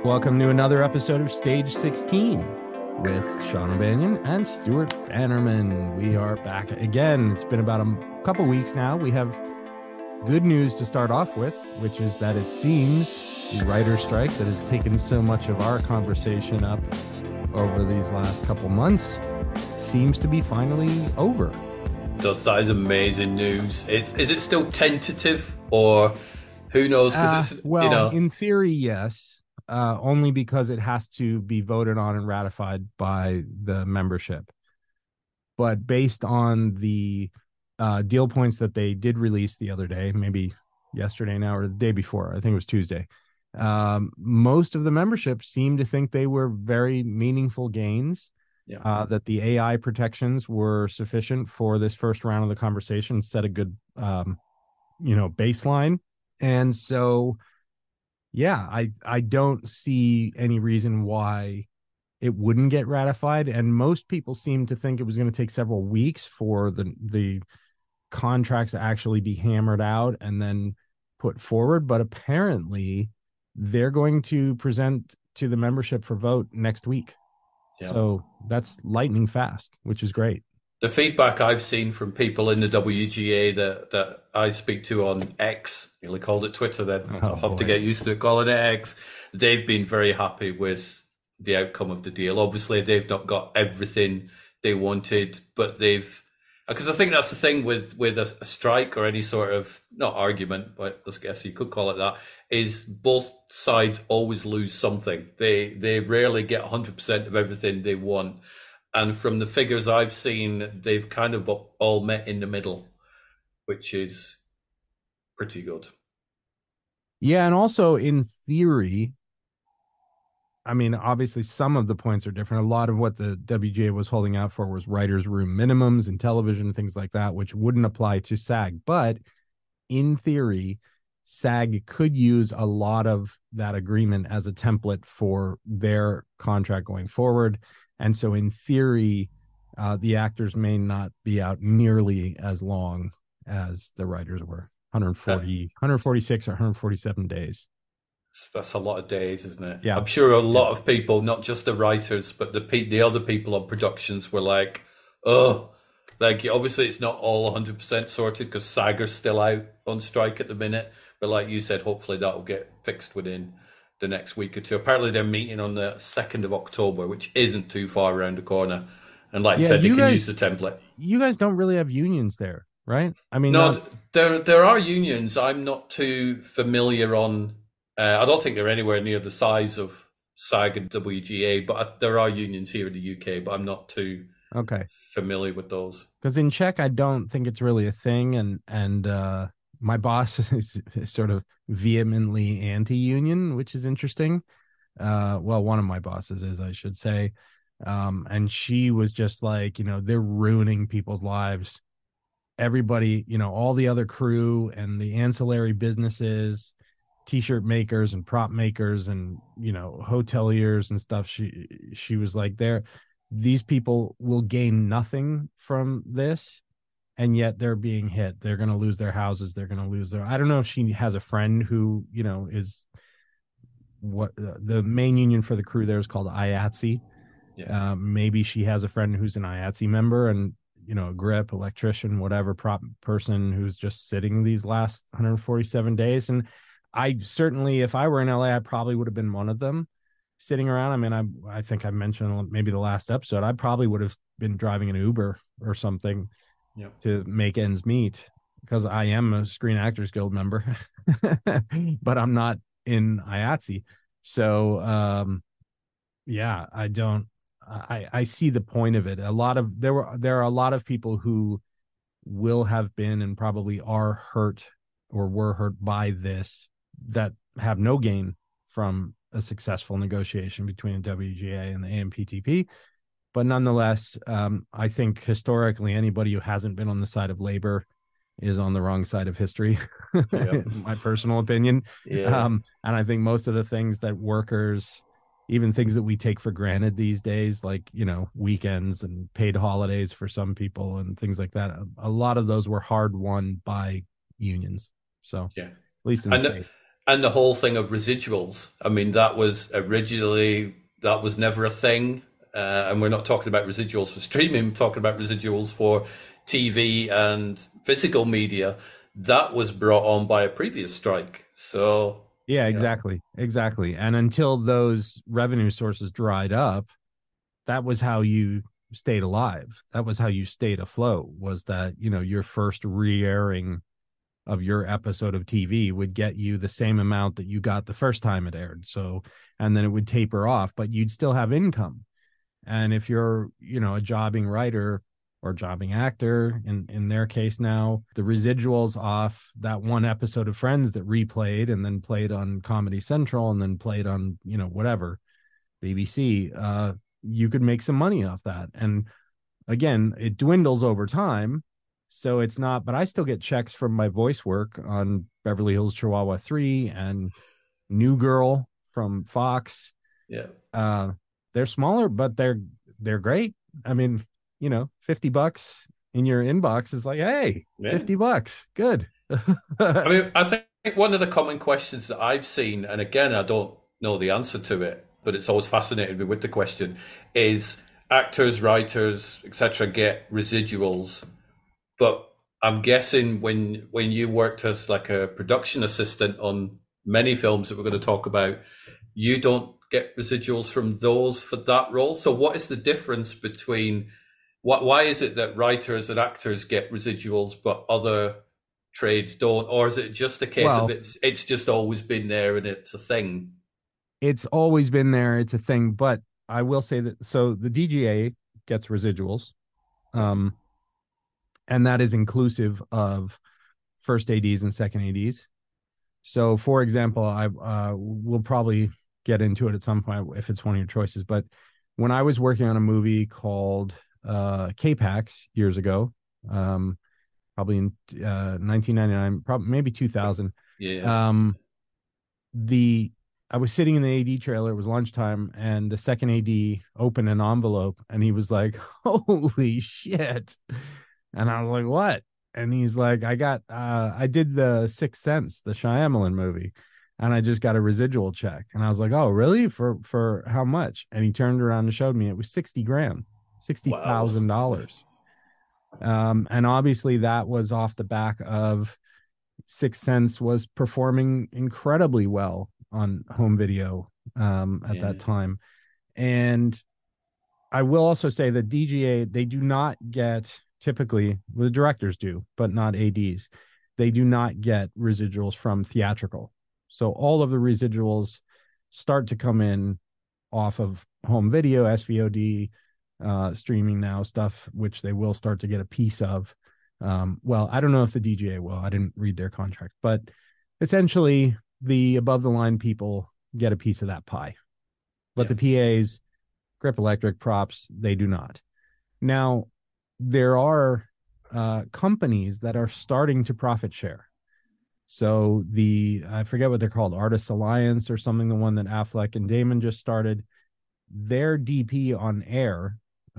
Welcome to another episode of Stage 16 with Sean O'Banion and Stuart Bannerman. We are back again. It's been about a couple weeks now. We have good news to start off with, which is that it seems the writer's strike that has taken so much of our conversation up over these last couple months seems to be finally over. That is amazing news. Is it still tentative, or who knows? Because in theory, yes. Only because it has to be voted on and ratified by the membership. But based on the deal points that they did release the other day, maybe yesterday now or the day before, I think it was Tuesday, most of the membership seemed to think they were very meaningful gains, that the AI protections were sufficient for this first round of the conversation, set a good, baseline. And so yeah, I don't see any reason why it wouldn't get ratified. And most people seem to think it was going to take several weeks for the contracts to actually be hammered out and then put forward. But apparently they're going to present to the membership for vote next week. Yep. So that's lightning fast, which is great. The feedback I've seen from people in the WGA that I speak to on X, nearly called it Twitter then, I'll have to get used to it, calling it X, they've been very happy with the outcome of the deal. Obviously, they've not got everything they wanted, but because I think that's the thing with a strike or any sort of, not argument, but I guess you could call it that, is both sides always lose something. They rarely get 100% of everything they want. And from the figures I've seen, they've kind of all met in the middle, which is pretty good. Yeah, and also in theory, I mean, obviously some of the points are different. A lot of what the WGA was holding out for was writers' room minimums in television, things like that, which wouldn't apply to SAG. But in theory, SAG could use a lot of that agreement as a template for their contract going forward. And so in theory, the actors may not be out nearly as long as the writers were, 146 or 147 days. That's a lot of days, isn't it? Yeah. I'm sure a lot of people, not just the writers, but the other people on productions were like, obviously it's not all 100% sorted because SAG are still out on strike at the minute. But like you said, hopefully that'll get fixed within the next week or two. Apparently they're meeting on the 2nd of October, which isn't too far around the corner. And like you said, they can use the template. You guys don't really have unions there, right? I mean, no, there are unions. I'm not too familiar on. I don't think they're anywhere near the size of SAG and WGA, but there are unions here in the UK. But I'm not too familiar with those. Because in Czech, I don't think it's really a thing, and my boss is sort of vehemently anti-union, which is interesting. Well, one of my bosses is, I should say. And she was just like, they're ruining people's lives. Everybody, all the other crew and the ancillary businesses, t-shirt makers and prop makers and, hoteliers and stuff. She was like, these people will gain nothing from this. And yet they're being hit. They're going to lose their houses. They're going to lose I don't know if she has a friend who, is what the main union for the crew there is called IATSE. Yeah. Maybe she has a friend who's an IATSE member and, a grip, electrician, whatever, prop person who's just sitting these last 147 days. And I certainly, if I were in LA, I probably would have been one of them sitting around. I mean, I think I mentioned maybe the last episode, I probably would have been driving an Uber or something. Yep. To make ends meet, because I am a Screen Actors Guild member, but I'm not in IATSE. So, I see the point of it. There are a lot of people who will have been and probably are hurt or were hurt by this that have no gain from a successful negotiation between the WGA and the AMPTP. But nonetheless, I think historically, anybody who hasn't been on the side of labor is on the wrong side of history, in my personal opinion. Yeah. And I think most of the things that workers, even things that we take for granted these days, like, weekends and paid holidays for some people and things like that, a lot of those were hard won by unions. So, at least in the state. And the whole thing of residuals. I mean, that was originally, that was never a thing. And we're not talking about residuals for streaming, we're talking about residuals for TV and physical media. That was brought on by a previous strike. So, Yeah, you know, exactly. And until those revenue sources dried up, that was how you stayed alive. That was how you stayed afloat, was that, your first re-airing of your episode of TV would get you the same amount that you got the first time it aired. So, and then it would taper off, but you'd still have income. And if you're, a jobbing writer or jobbing actor, in their case now, the residuals off that one episode of Friends that replayed and then played on Comedy Central and then played on, whatever, BBC, you could make some money off that. And again, it dwindles over time. So it's not, but I still get checks from my voice work on Beverly Hills Chihuahua 3 and New Girl from Fox. yeah. They're smaller, but they're great. I mean, $50 in your inbox is like, hey, Yeah. $50. Good. I mean, I think one of the common questions that I've seen, and again, I don't know the answer to it, but it's always fascinated me with the question, is actors, writers, etc., get residuals. But I'm guessing when you worked as like a production assistant on many films that we're going to talk about, you don't get residuals from those for that role. So what is the difference between why is it that writers and actors get residuals but other trades don't? Or is it just a case of it's just always been there and it's a thing? It's always been there. It's a thing. But I will say that, so the DGA gets residuals. And that is inclusive of first ADs and second ADs. So, for example, I will probably get into it at some point if it's one of your choices. But when I was working on a movie called K-Pax years ago, probably in 1999, probably maybe 2000. Yeah. I was sitting in the AD trailer. It was lunchtime, and the second AD opened an envelope, and he was like, "Holy shit!" And I was like, "What?" And he's like, I did the Sixth Sense, the Shyamalan movie, and I just got a residual check." And I was like, "Oh, really? For how much?" And he turned around and showed me it was 60 grand, $60,000. And obviously that was off the back of Sixth Sense was performing incredibly well on home video at that time. And I will also say that DGA, they do not get, typically, the directors do, but not ADs. They do not get residuals from theatrical. So all of the residuals start to come in off of home video, SVOD, streaming now stuff, which they will start to get a piece of. Well, I don't know if the DGA will. I didn't read their contract, but essentially the above the line people get a piece of that pie. But the PAs, Grip Electric, props, they do not. Now, there are companies that are starting to profit share. So I forget what they're called, Artists Alliance or something, the one that Affleck and Damon just started. Their DP on air,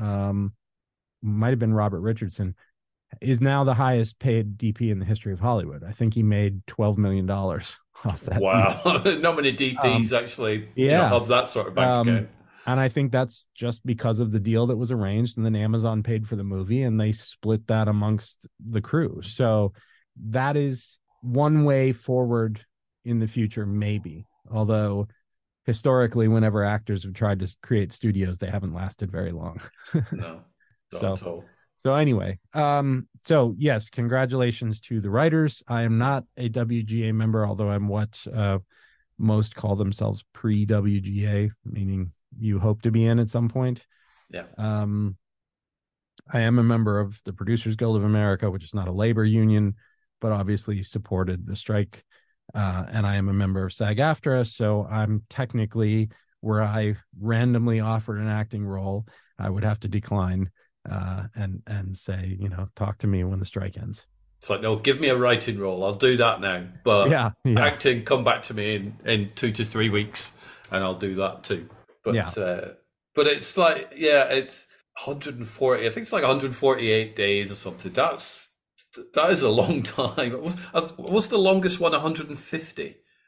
might have been Robert Richardson, is now the highest paid DP in the history of Hollywood. I think he made $12 million off that. Wow. Not many DPs actually have that sort of bank account. And I think that's just because of the deal that was arranged, and then Amazon paid for the movie and they split that amongst the crew. So that is one way forward in the future, maybe. Although historically, whenever actors have tried to create studios, they haven't lasted very long. No, not at all. So anyway, so yes, congratulations to the writers. I am not a WGA member, although I'm what most call themselves pre-WGA, meaning you hope to be in at some point. Yeah. I am a member of the Producers Guild of America, which is not a labor union, but obviously supported the strike. And I am a member of SAG-AFTRA, so I'm technically, where I randomly offered an acting role, I would have to decline and say, talk to me when the strike ends. It's like, no, give me a writing role. I'll do that now. But acting, come back to me in 2 to 3 weeks, and I'll do that too. But but it's like, it's 140. I think it's like 148 days or something. That is a long time. What's the longest one? 150.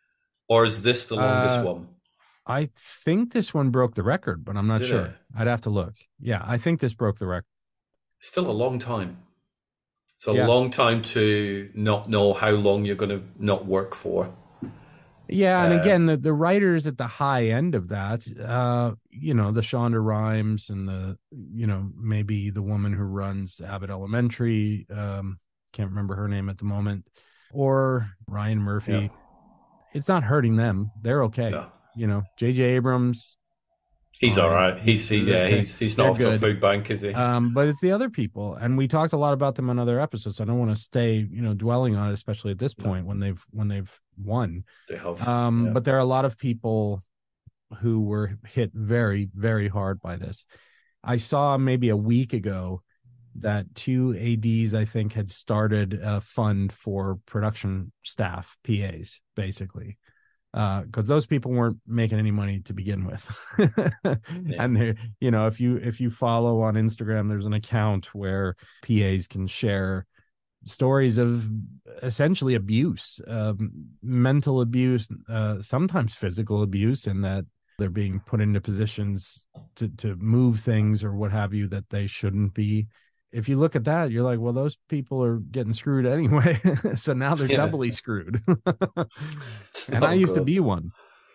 or is this the longest Uh, one? I think this one broke the record, but I'm not Did it? sure. I'd have to look. Yeah, I think this broke the record. Still a long time. It's a Yeah. long time to not know how long you're going to not work for. Yeah, and Uh, again, the writers at the high end of that, the Shonda Rhimes and maybe the woman who runs Abbott Elementary, can't remember her name at the moment, or Ryan yeah, Murphy. It's not hurting them. They're okay. no, J.J. Abrams, he's all fine. right. They're okay. He's not They're off to a good. food bank, is he? But it's the other people, and we talked a lot about them on other episodes. So I don't want to stay, dwelling on it, especially at this No, point when they've won. they have. Yeah, But there are a lot of people who were hit very, very hard by this. I saw maybe a week ago that two ADs, I think, had started a fund for production staff, PAs, basically, because those people weren't making any money to begin with. yeah, And they're, if you follow on Instagram, there's an account where PAs can share stories of essentially abuse, mental abuse, sometimes physical abuse, and that they're being put into positions to move things or what have you that they shouldn't be. If you look at that, you're like, well, those people are getting screwed anyway. So now they're yeah. doubly screwed. It's And I not used to good. be one.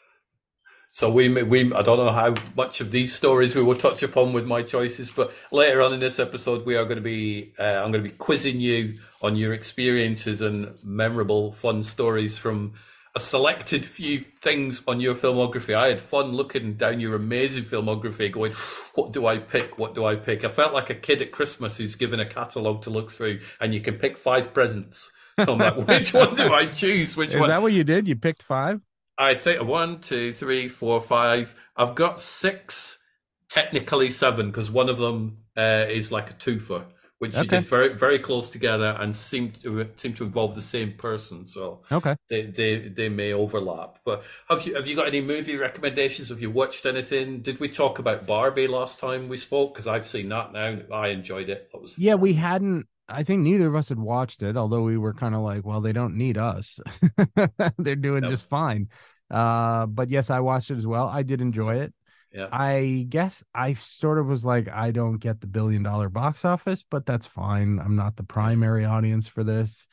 So we I don't know how much of these stories we will touch upon with my choices, but later on in this episode, we are going to be I'm going to be quizzing you on your experiences and memorable, fun stories from a selected few things on your filmography. I had fun looking down your amazing filmography, going, "What do I pick? What do I pick?" I felt like a kid at Christmas who's given a catalogue to look through, and you can pick 5 presents. So I'm like, which one do I choose? Which Is one? that what you did? You picked five? I think one, two, three, four, five. I've got six, technically seven, because one of them is like a twofer, which you Okay. did very, very close together and seem to involve the same person. So Okay. they may overlap. But have you got any movie recommendations? Have you watched anything? Did we talk about Barbie last time we spoke? Because I've seen that now. I enjoyed it. That was Yeah, we fun. hadn't. I think neither of us had watched it, although we were kind of like, well, they don't need us. They're doing Yep. just fine. But yes, I watched it as well. I did enjoy it. Yeah. I guess I sort of was like, I don't get the $1 billion box office, but that's fine. I'm not the Yeah. primary audience for this.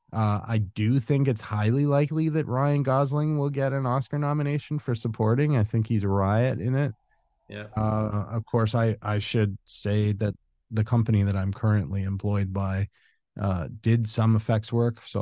I do think it's highly likely that Ryan Gosling will get an Oscar nomination for supporting. I think he's a riot in it. Yeah. Of course, I should say that the company that I'm currently employed by did some effects work, so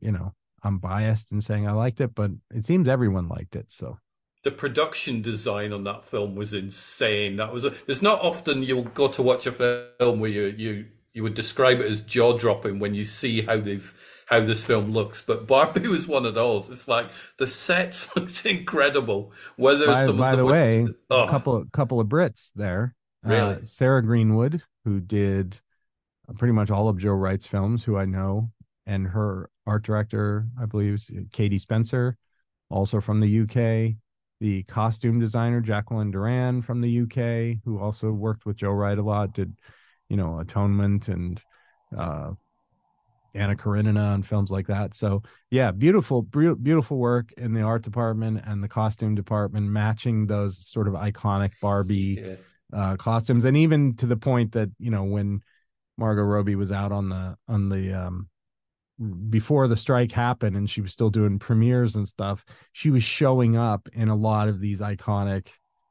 I'm biased in saying I liked it, but it seems everyone liked it. So The production design on that film was insane. There's not often you'll go to watch a film where you would describe it as jaw dropping when you see how this film looks. But Barbie was one of those. It's like the sets looked incredible. Whether by some of by them the were, way, a oh, couple of Brits there, really? Sarah Greenwood, who did pretty much all of Joe Wright's films, who I know, and her art director, I believe, is Katie Spencer, also from the UK. The costume designer, Jacqueline Duran from the UK, who also worked with Joe Wright a lot, did, Atonement and uh, Anna Karenina and films like that. So yeah, beautiful work in the art department and the costume department, matching those sort of iconic Barbie Yeah. costumes, and even to the point that when Margot Robbie was out on the before the strike happened and she was still doing premieres and stuff, she was showing up in a lot of these iconic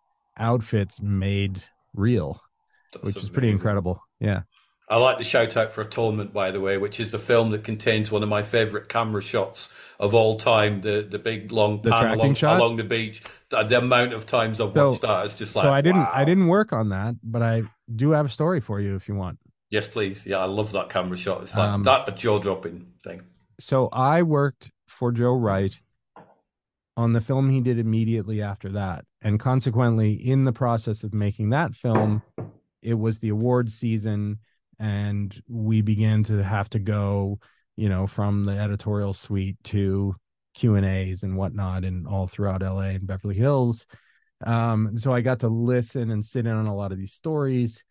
outfits made real, That's which is pretty amazing. incredible. Yeah. I like the shout out for Atonement, by the way, which is the film that contains one of my favorite camera shots of all time. The big long The pan tracking along shot. the beach. The amount of times I've So watched that is just so like, I wow. didn't work on that, but I do have a story for you if you want. Yes, please. Yeah, I love that camera shot. It's like Um that a jaw dropping thing. so I worked for Joe Wright on the film he did immediately after that. And consequently, in the process of making that film, it was the awards season, and we began to have to go, from the editorial suite to Q&As and whatnot, and all throughout LA and Beverly Hills. So I got to listen and sit in on a lot of these stories.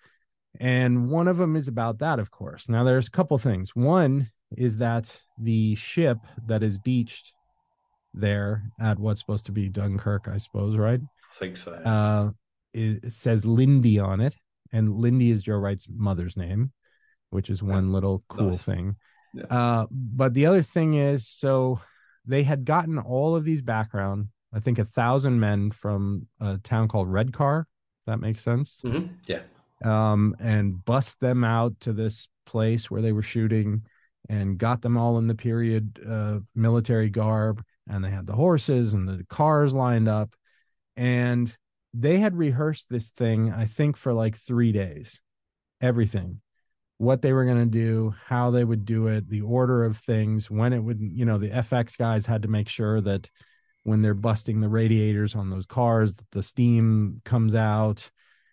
And one of them is about that, of course. Now, there's a couple things. One is that the ship that is beached there at what's supposed to be Dunkirk, I suppose, right? I think so. Yeah. It says Lindy on it, and Lindy is Joe Wright's mother's name, which is Yeah. one little cool Nice. thing. Yeah. But the other thing is, so they had gotten all of these background, I think 1,000 men from a town called Redcar. That makes sense. Yeah. And bust them out to this place where they were shooting and got them all in the period military garb. And they had the horses and the cars lined up. And they had rehearsed this thing, I think, for like 3 days. Everything, what they were going to do, how they would do it, the order of things, when it would, the FX guys had to make sure that when they're busting the radiators on those cars, the steam comes out,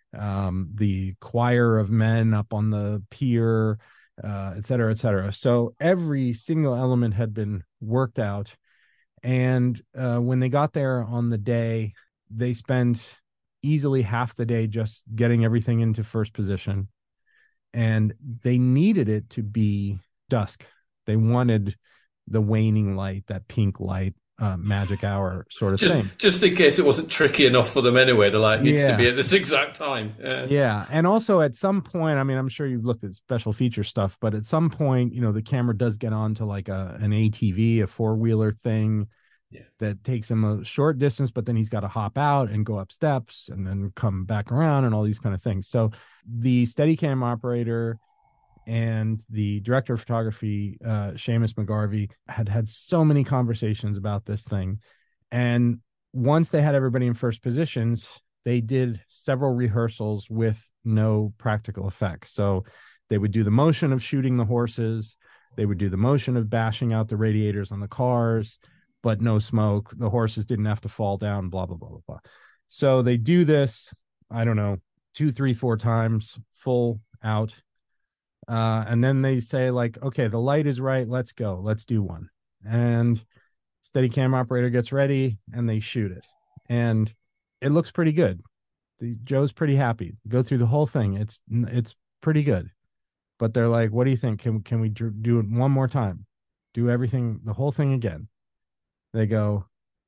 the choir of men up on the pier, et cetera, et cetera. So every single element had been worked out. And when they got there on the day, they spent easily half the day just getting everything into first position. And they needed it to be dusk. They wanted the waning light, that pink light, magic hour sort of thing. Just in case it wasn't tricky enough for them anyway, to like needs to be Yeah. at this exact time. Yeah. And also at some point, I mean, I'm sure you've looked at special feature stuff, but at some point, the camera does get on to like an ATV, a four-wheeler thing Yeah. that takes him a short distance, but then he's got to hop out and go up steps and then come back around and all these kind of things. So the Steadicam operator and the director of photography, Seamus McGarvey, had so many conversations about this thing. And once they had everybody in first positions, they did several rehearsals with no practical effects. So they would do the motion of shooting the horses, they would do the motion of bashing out the radiators on the cars, but no smoke. The horses didn't have to fall down, blah, blah, blah, blah, blah. So they do this, I don't know, 2, 3, 4 times full out. And then they say, like, okay, the light is right. Let's go. Let's do one. And Steadicam operator gets ready and they shoot it. And it looks pretty good. Joe's pretty happy. Go through the whole thing. It's pretty good. But they're like, what do you think? Can we do it one more time? Do everything, the whole thing again? They go,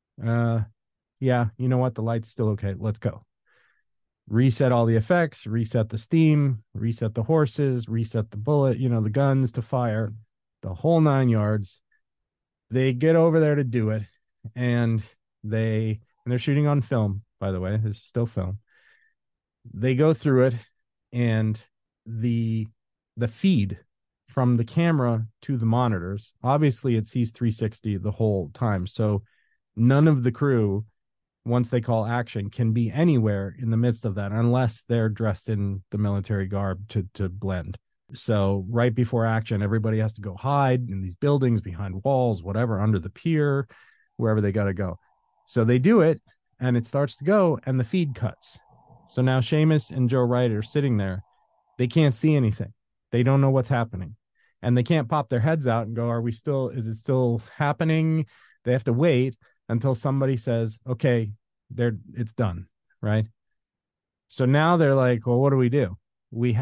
yeah, you know what? The light's still okay. Let's go. Reset all the effects, reset the steam, reset the horses, reset the bullet, the guns to fire, the whole 9 yards. They get over there to do it, and they're shooting on film, by the way. This is still film. They go through it, and the feed from the camera to the monitors, obviously it sees 360 the whole time. So none of the crew, once they call action, can be anywhere in the midst of that unless they're dressed in the military garb to blend. So right before action, everybody has to go hide in these buildings, behind walls, whatever, under the pier, wherever they got to go. So they do it, and it starts to go, and the feed cuts. So now Seamus and Joe Wright are sitting there. They can't see anything. They don't know what's happening. And they can't pop their heads out and go, is it still happening? They have to wait until somebody says, okay, it's done, right? So now they're like, well, what do? We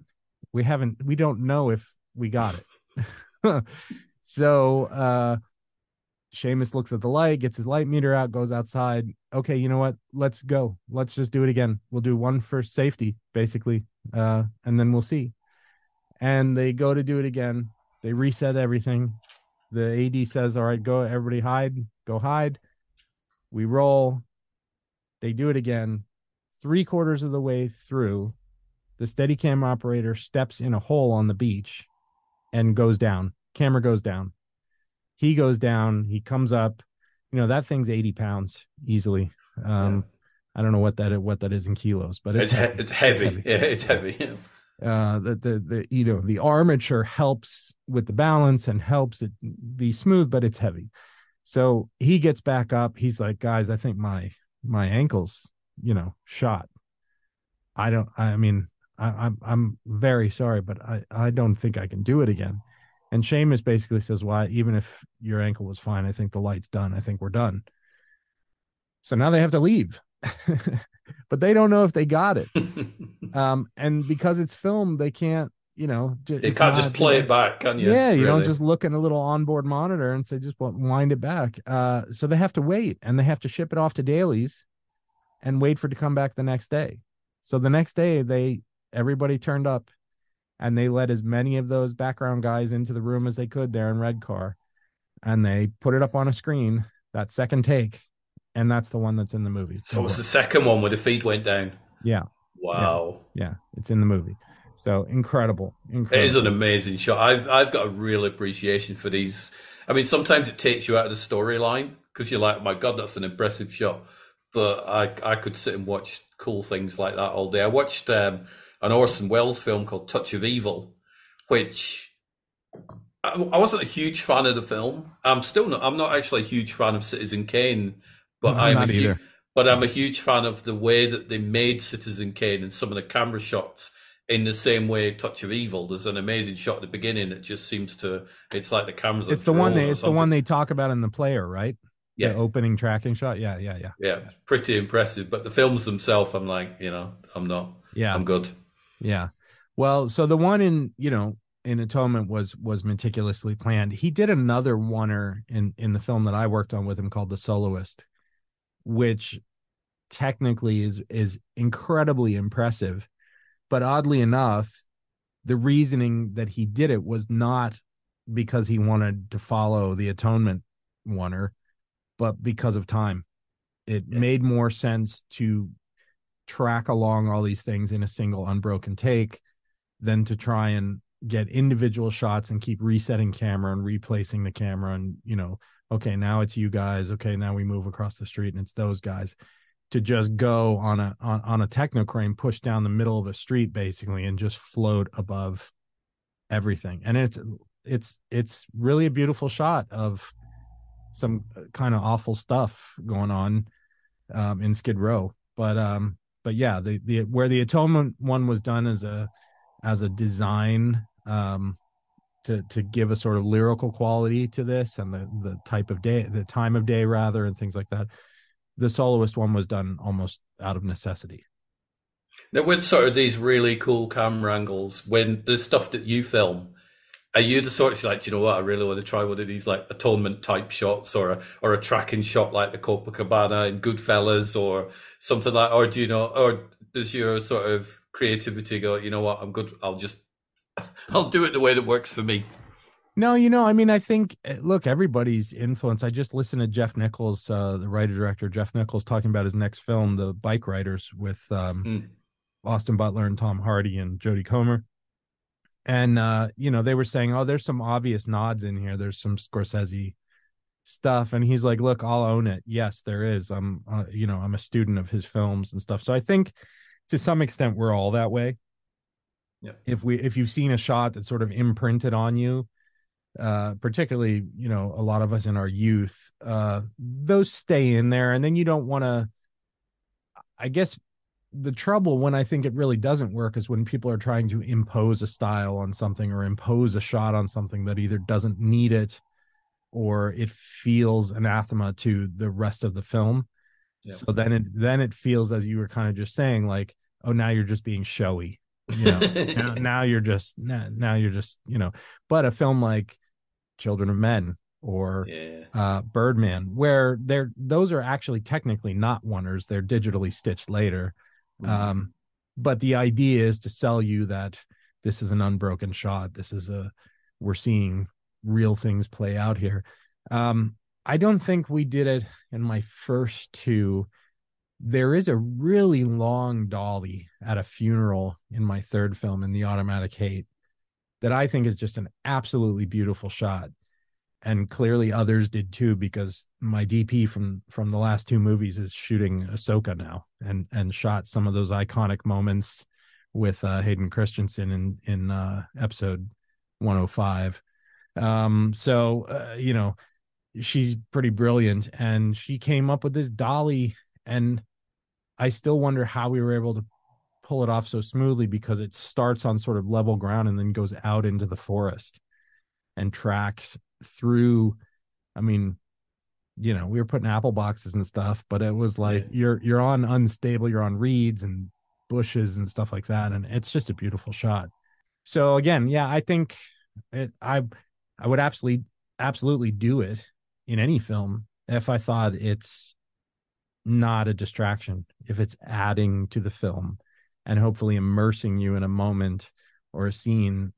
don't know if we got it. So Seamus looks at the light, gets his light meter out, goes outside. Okay, you know what? Let's go. Let's just do it again. We'll do one for safety, basically, and then we'll see. And they go to do it again. They reset everything. The AD says, all right, go, everybody hide, go hide. We roll. They do it again. 3/4 of the way through, the Steadicam operator steps in a hole on the beach and goes down. Camera goes down. He goes down. He comes up. That thing's 80 pounds easily. I don't know what that is in kilos, but it's heavy. It's heavy. Yeah, it's heavy. Yeah. The armature helps with the balance and helps it be smooth, but it's heavy. So he gets back up. He's like, guys, I think my ankle's shot. I'm very sorry, but I don't think I can do it again. And Seamus basically says, why, even if your ankle was fine, I think the light's done. I think we're done. So now they have to leave. But they don't know if they got it. And because it's film, they can't You it's can't just not, play it back, can you? yeah, you don't Really? just look at a little onboard monitor and say, just wind it back. So they have to wait and they have to ship it off to dailies and wait for it to come back the next day. So the next day, everybody turned up and they let as many of those background guys into the room as they could there in Redcar, and they put it up on a screen, that second take, and that's the one that's in the movie. So It it was the works. second one where the feed went down. Yeah, yeah, Wow. yeah. It's in the movie. So incredible, It is an incredible. amazing shot. I've got a real appreciation for these. I mean, sometimes it takes you out of the storyline because you're like, oh my God, that's an impressive shot. But I could sit and watch cool things like that all day. I watched an Orson Welles film called Touch of Evil, which I wasn't a huge fan of the film. I'm still not. I'm not actually a huge fan of Citizen Kane, but I'm not either. I'm a huge fan of the way that they made Citizen Kane and some of the camera shots. In the same way, Touch of Evil, there's an amazing shot at the beginning. It just seems to. It's like the cameras are drawn or It's the one something. they talk about in the player, right? The Yeah, opening tracking shot. Yeah, yeah, yeah, yeah, pretty impressive. But the films themselves, I'm like, I'm not. yeah, I'm good. yeah. Well, so the one in Atonement was meticulously planned. He did another oneer in the film that I worked on with him called The Soloist, which technically is incredibly impressive. But oddly enough, the reasoning that he did it was not because he wanted to follow the Atonement oneer, but because of time. It Yeah, made more sense to track along all these things in a single unbroken take than to try and get individual shots and keep resetting camera and replacing the camera and okay, now it's you guys, okay, now we move across the street and it's those guys, to just go on a techno crane, push down the middle of a street basically and just float above everything. And it's really a beautiful shot of some kind of awful stuff going on in Skid Row. But yeah, the where the Atonement one was done as a design, to give a sort of lyrical quality to this, and the type of day, the time of day rather, and things like that. The Soloist one was done almost out of necessity. now with sort of these really cool camera angles, when the stuff that you film, are you the sort of like, do you know what? I really want to try one of these like atonement type shots, or a tracking shot like the Copacabana in Goodfellas, or something like, or do you know, or does your sort of creativity go, you know what? I'm good. I'll do it the way that works for me. No, I mean, I think, look, everybody's influence. I just listened to Jeff Nichols, the writer director Jeff Nichols, talking about his next film, The Bike Riders, with Mm, Austin Butler and Tom Hardy and Jodie Comer. And they were saying, oh, there's some obvious nods in here. There's some Scorsese stuff, and he's like, look, I'll own it. Yes, there is. I'm a student of his films and stuff. So I think to some extent we're all that way. yeah. If you've seen a shot that's sort of imprinted on you, particularly a lot of us in our youth, those stay in there, and then you don't want to, I guess. The trouble when I think it really doesn't work is when people are trying to impose a style on something or impose a shot on something that either doesn't need it or it feels anathema to the rest of the film. Yeah. So then it feels, as you were kind of just saying, like, oh, now you're just being showy, now you're just but a film like Children of Men or Yeah. Birdman, where those are actually technically not oneers, they're digitally stitched later. Mm. um but the idea is to sell you that this is an unbroken shot, we're seeing real things play out here. I don't think we did it in my first two. There is a really long dolly at a funeral in my third film, in The Automatic Hate, that I think is just an absolutely beautiful shot. And clearly others did too, because my DP from the last two movies is shooting Ahsoka now, and shot some of those iconic moments with Hayden Christensen in episode 105. She's pretty brilliant, and she came up with this dolly, and I still wonder how we were able to pull it off so smoothly, because it starts on sort of level ground and then goes out into the forest and tracks through. I mean, we were putting apple boxes and stuff, but it was Yeah. like you're on unstable, you're on reeds and bushes and stuff like that, and it's just a beautiful shot. So again, yeah, I think I would absolutely do it in any film if I thought it's not a distraction, if it's adding to the film and hopefully immersing you in a moment or a scene.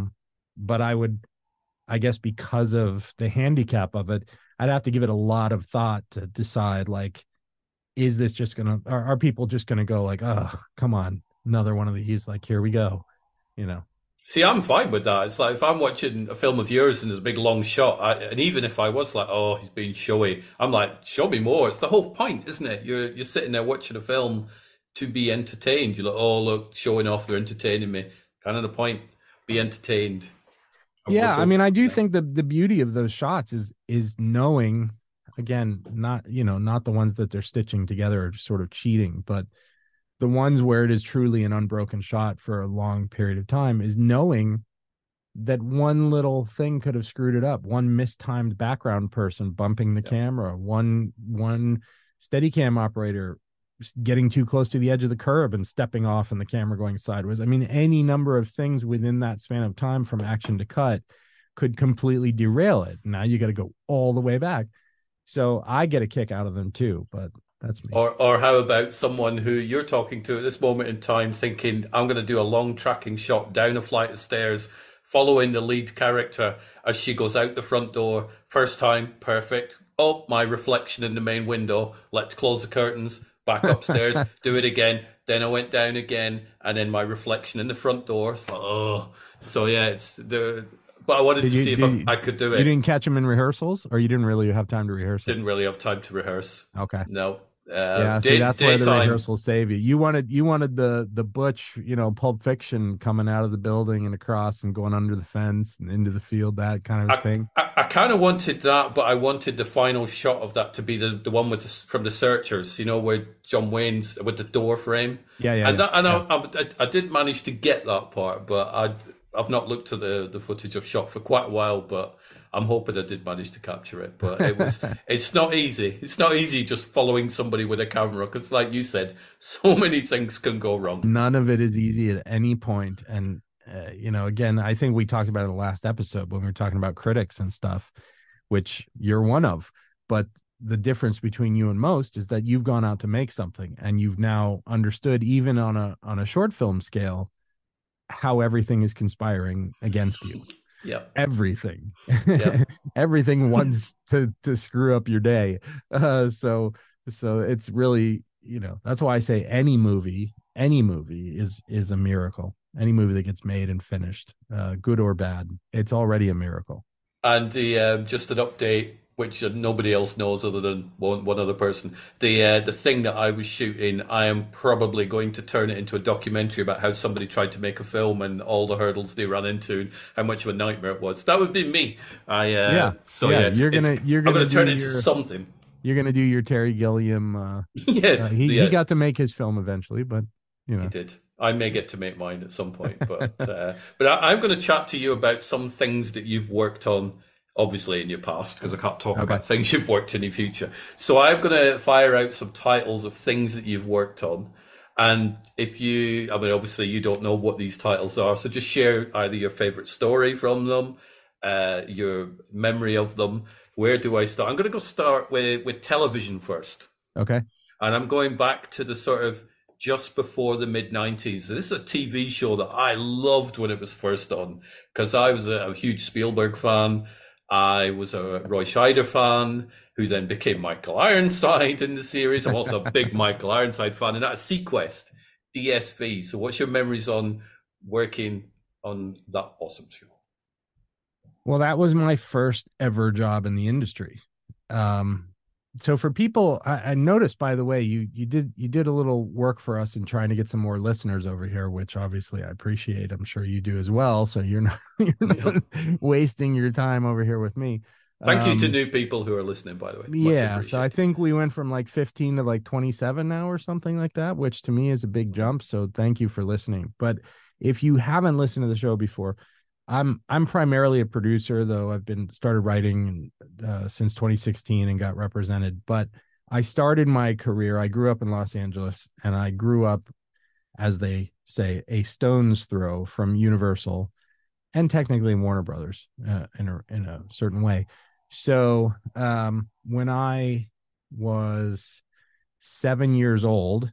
But I would, I guess, because of the handicap of it, I'd have to give it a lot of thought to decide, like, is this just gonna, are people just gonna go like, oh, come on, another one of these, like, here we go, you know? See, I'm fine with that. It's like if I'm watching a film of yours and there's a big long shot, and even if I was like, "Oh, he's being showy," I'm like, "Show me more." It's the whole point, isn't it? You're sitting there watching a film to be entertained. You're like, "Oh, look, showing off, they're entertaining me." Kind of the point. Be entertained. Yeah, I mean, I do think the beauty of those shots is knowing, again, not, you know, not the ones that they're stitching together or just sort of cheating, but the ones where it is truly an unbroken shot for a long period of time, is knowing that one little thing could have screwed it up. One mistimed background person bumping the camera, one Steadicam operator getting too close to the edge of the curb and stepping off and the camera going sideways. I mean, any number of things within that span of time from action to cut could completely derail it. Now you got to go all the way back. So I get a kick out of them too, but that's me. Or how about someone who you're talking to at this moment in time thinking, I'm going to do a long tracking shot down a flight of stairs, following the lead character as she goes out the front door. First time, perfect. Oh, my reflection in the main window. Let's close the curtains. Back upstairs, do it again. Then I went down again, and then my reflection in the front door. So, oh, so yeah, it's the. But I wanted to see if I could do it. You didn't catch them in rehearsals, or you didn't really have time to rehearse? Didn't really have time to rehearse. Okay. No. Yeah, see, that's where the rehearsals save you. You wanted the Butch, you know, Pulp Fiction coming out of the building and across and going under the fence and into the field, that kind of thing. I kind of wanted that, but I wanted the final shot of that to be the one with from The Searchers, you know, where John Wayne's with the door frame. Yeah. I did manage to get that part, but I've not looked at the footage I've shot for quite a while, but I'm hoping I did manage to capture it. But it's not easy. It's not easy just following somebody with a camera, because like you said, so many things can go wrong. None of it is easy at any point. And, you know, again, I think we talked about it in the last episode when we were talking about critics and stuff, which you're one of. But the difference between you and most is that you've gone out to make something and you've now understood, even on a short film scale, how everything is conspiring against you. Yeah, everything. Everything wants to screw up your day. So it's really, you know, that's why I say any movie is a miracle. Any movie that gets made and finished, good or bad, it's already a miracle. And the just an update, which nobody else knows other than one other person. The thing that I was shooting, I am probably going to turn it into a documentary about how somebody tried to make a film and all the hurdles they ran into and how much of a nightmare it was. That would be me. You're gonna turn it into something. You're gonna do your Terry Gilliam. He got to make his film eventually, but you know, he did. I may get to make mine at some point, but I'm going to chat to you about some things that you've worked on, obviously in your past, because I can't talk about things you've worked in the future. So I'm going to fire out some titles of things that you've worked on. And obviously you don't know what these titles are. So just share either your favorite story from them, your memory of them. Where do I start? I'm going to start with television first. Okay. And I'm going back to the sort of just before the mid-90s. This is a TV show that I loved when it was first on, because I was a huge Spielberg fan. I was a Roy Scheider fan, who then became Michael Ironside in the series. I'm also a big Michael Ironside fan, and that's Sequest, DSV. So what's your memories on working on that awesome show? Well, that was my first ever job in the industry. So for people, I noticed, by the way, you did a little work for us in trying to get some more listeners over here, which obviously I appreciate. I'm sure you do as well. So you're not wasting your time over here with me. Thank you to new people who are listening, by the way. Yeah. So I think we went from like 15 to like 27 now or something like that, which to me is a big jump. So thank you for listening. But if you haven't listened to the show before, I'm primarily a producer, though I've been started writing since 2016 and got represented. But I started my career. I grew up in Los Angeles, and I grew up as they say, a stone's throw from Universal and technically Warner Brothers in a certain way. So when I was 7 years old,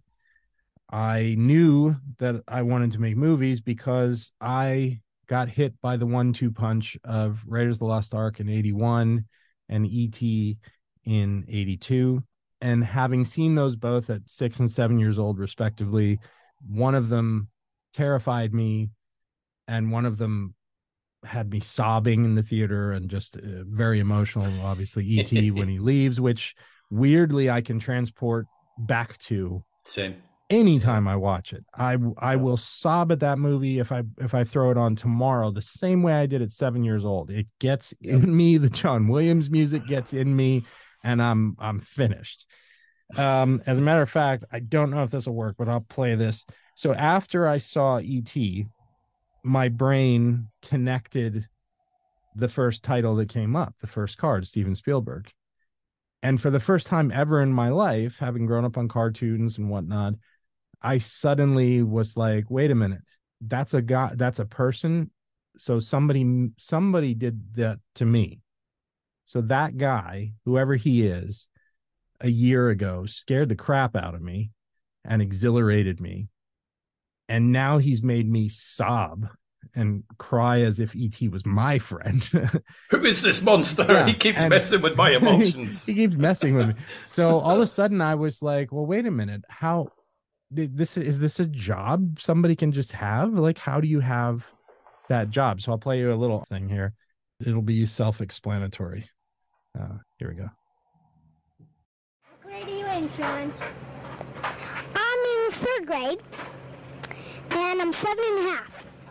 I knew that I wanted to make movies because I got hit by the 1-2 punch of Raiders of the Lost Ark in 81 and E.T. in 82. And having seen those both at 6 and 7 years old, respectively, one of them terrified me, and one of them had me sobbing in the theater and just very emotional. Obviously, E.T. when he leaves, which weirdly I can transport back to. Same. Anytime I watch it, I will sob at that movie if I throw it on tomorrow, the same way I did at 7 years old. It gets in me. The John Williams music gets in me, and I'm finished. As a matter of fact, I don't know if this will work, but I'll play this. So after I saw E.T., my brain connected the first title that came up, the first card, Steven Spielberg. And for the first time ever in my life, having grown up on cartoons and whatnot, I suddenly was like, wait a minute, that's a guy, that's a person. So somebody did that to me. So that guy, whoever he is, a year ago scared the crap out of me and exhilarated me. And now he's made me sob and cry as if E.T. was my friend. Who is this monster? Yeah, he keeps messing with my emotions. He keeps messing with me. So all of a sudden I was like, well, wait a minute. How is this a job somebody can just have? Like, how do you have that job? So I'll play you a little thing here. It'll be self-explanatory. Here we go. What grade are you in, Sean? I'm in 3rd grade, and I'm 7.5.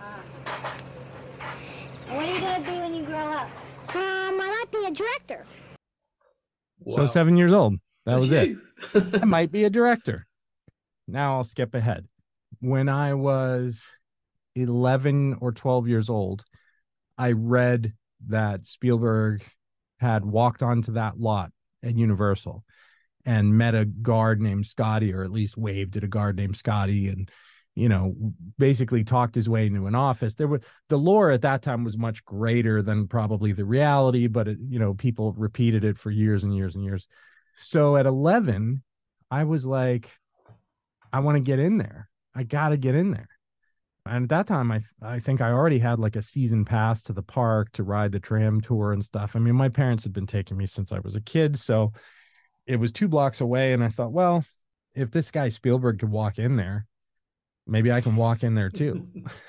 And what are you going to be when you grow up? I might be a director. Wow. So 7 years old. That was it. I might be a director. Now I'll skip ahead. When I was 11 or 12 years old, I read that Spielberg had walked onto that lot at Universal and met a guard named Scotty, or at least waved at a guard named Scotty, and, you know, basically talked his way into an office. There were, the lore at that time was much greater than probably the reality, but it, you know, people repeated it for years and years and years. So at 11, I was like, I want to get in there. I got to get in there. And at that time, I think I already had like a season pass to the park to ride the tram tour and stuff. I mean, my parents had been taking me since I was a kid, so it was 2 blocks away. And I thought, well, if this guy Spielberg could walk in there, maybe I can walk in there too.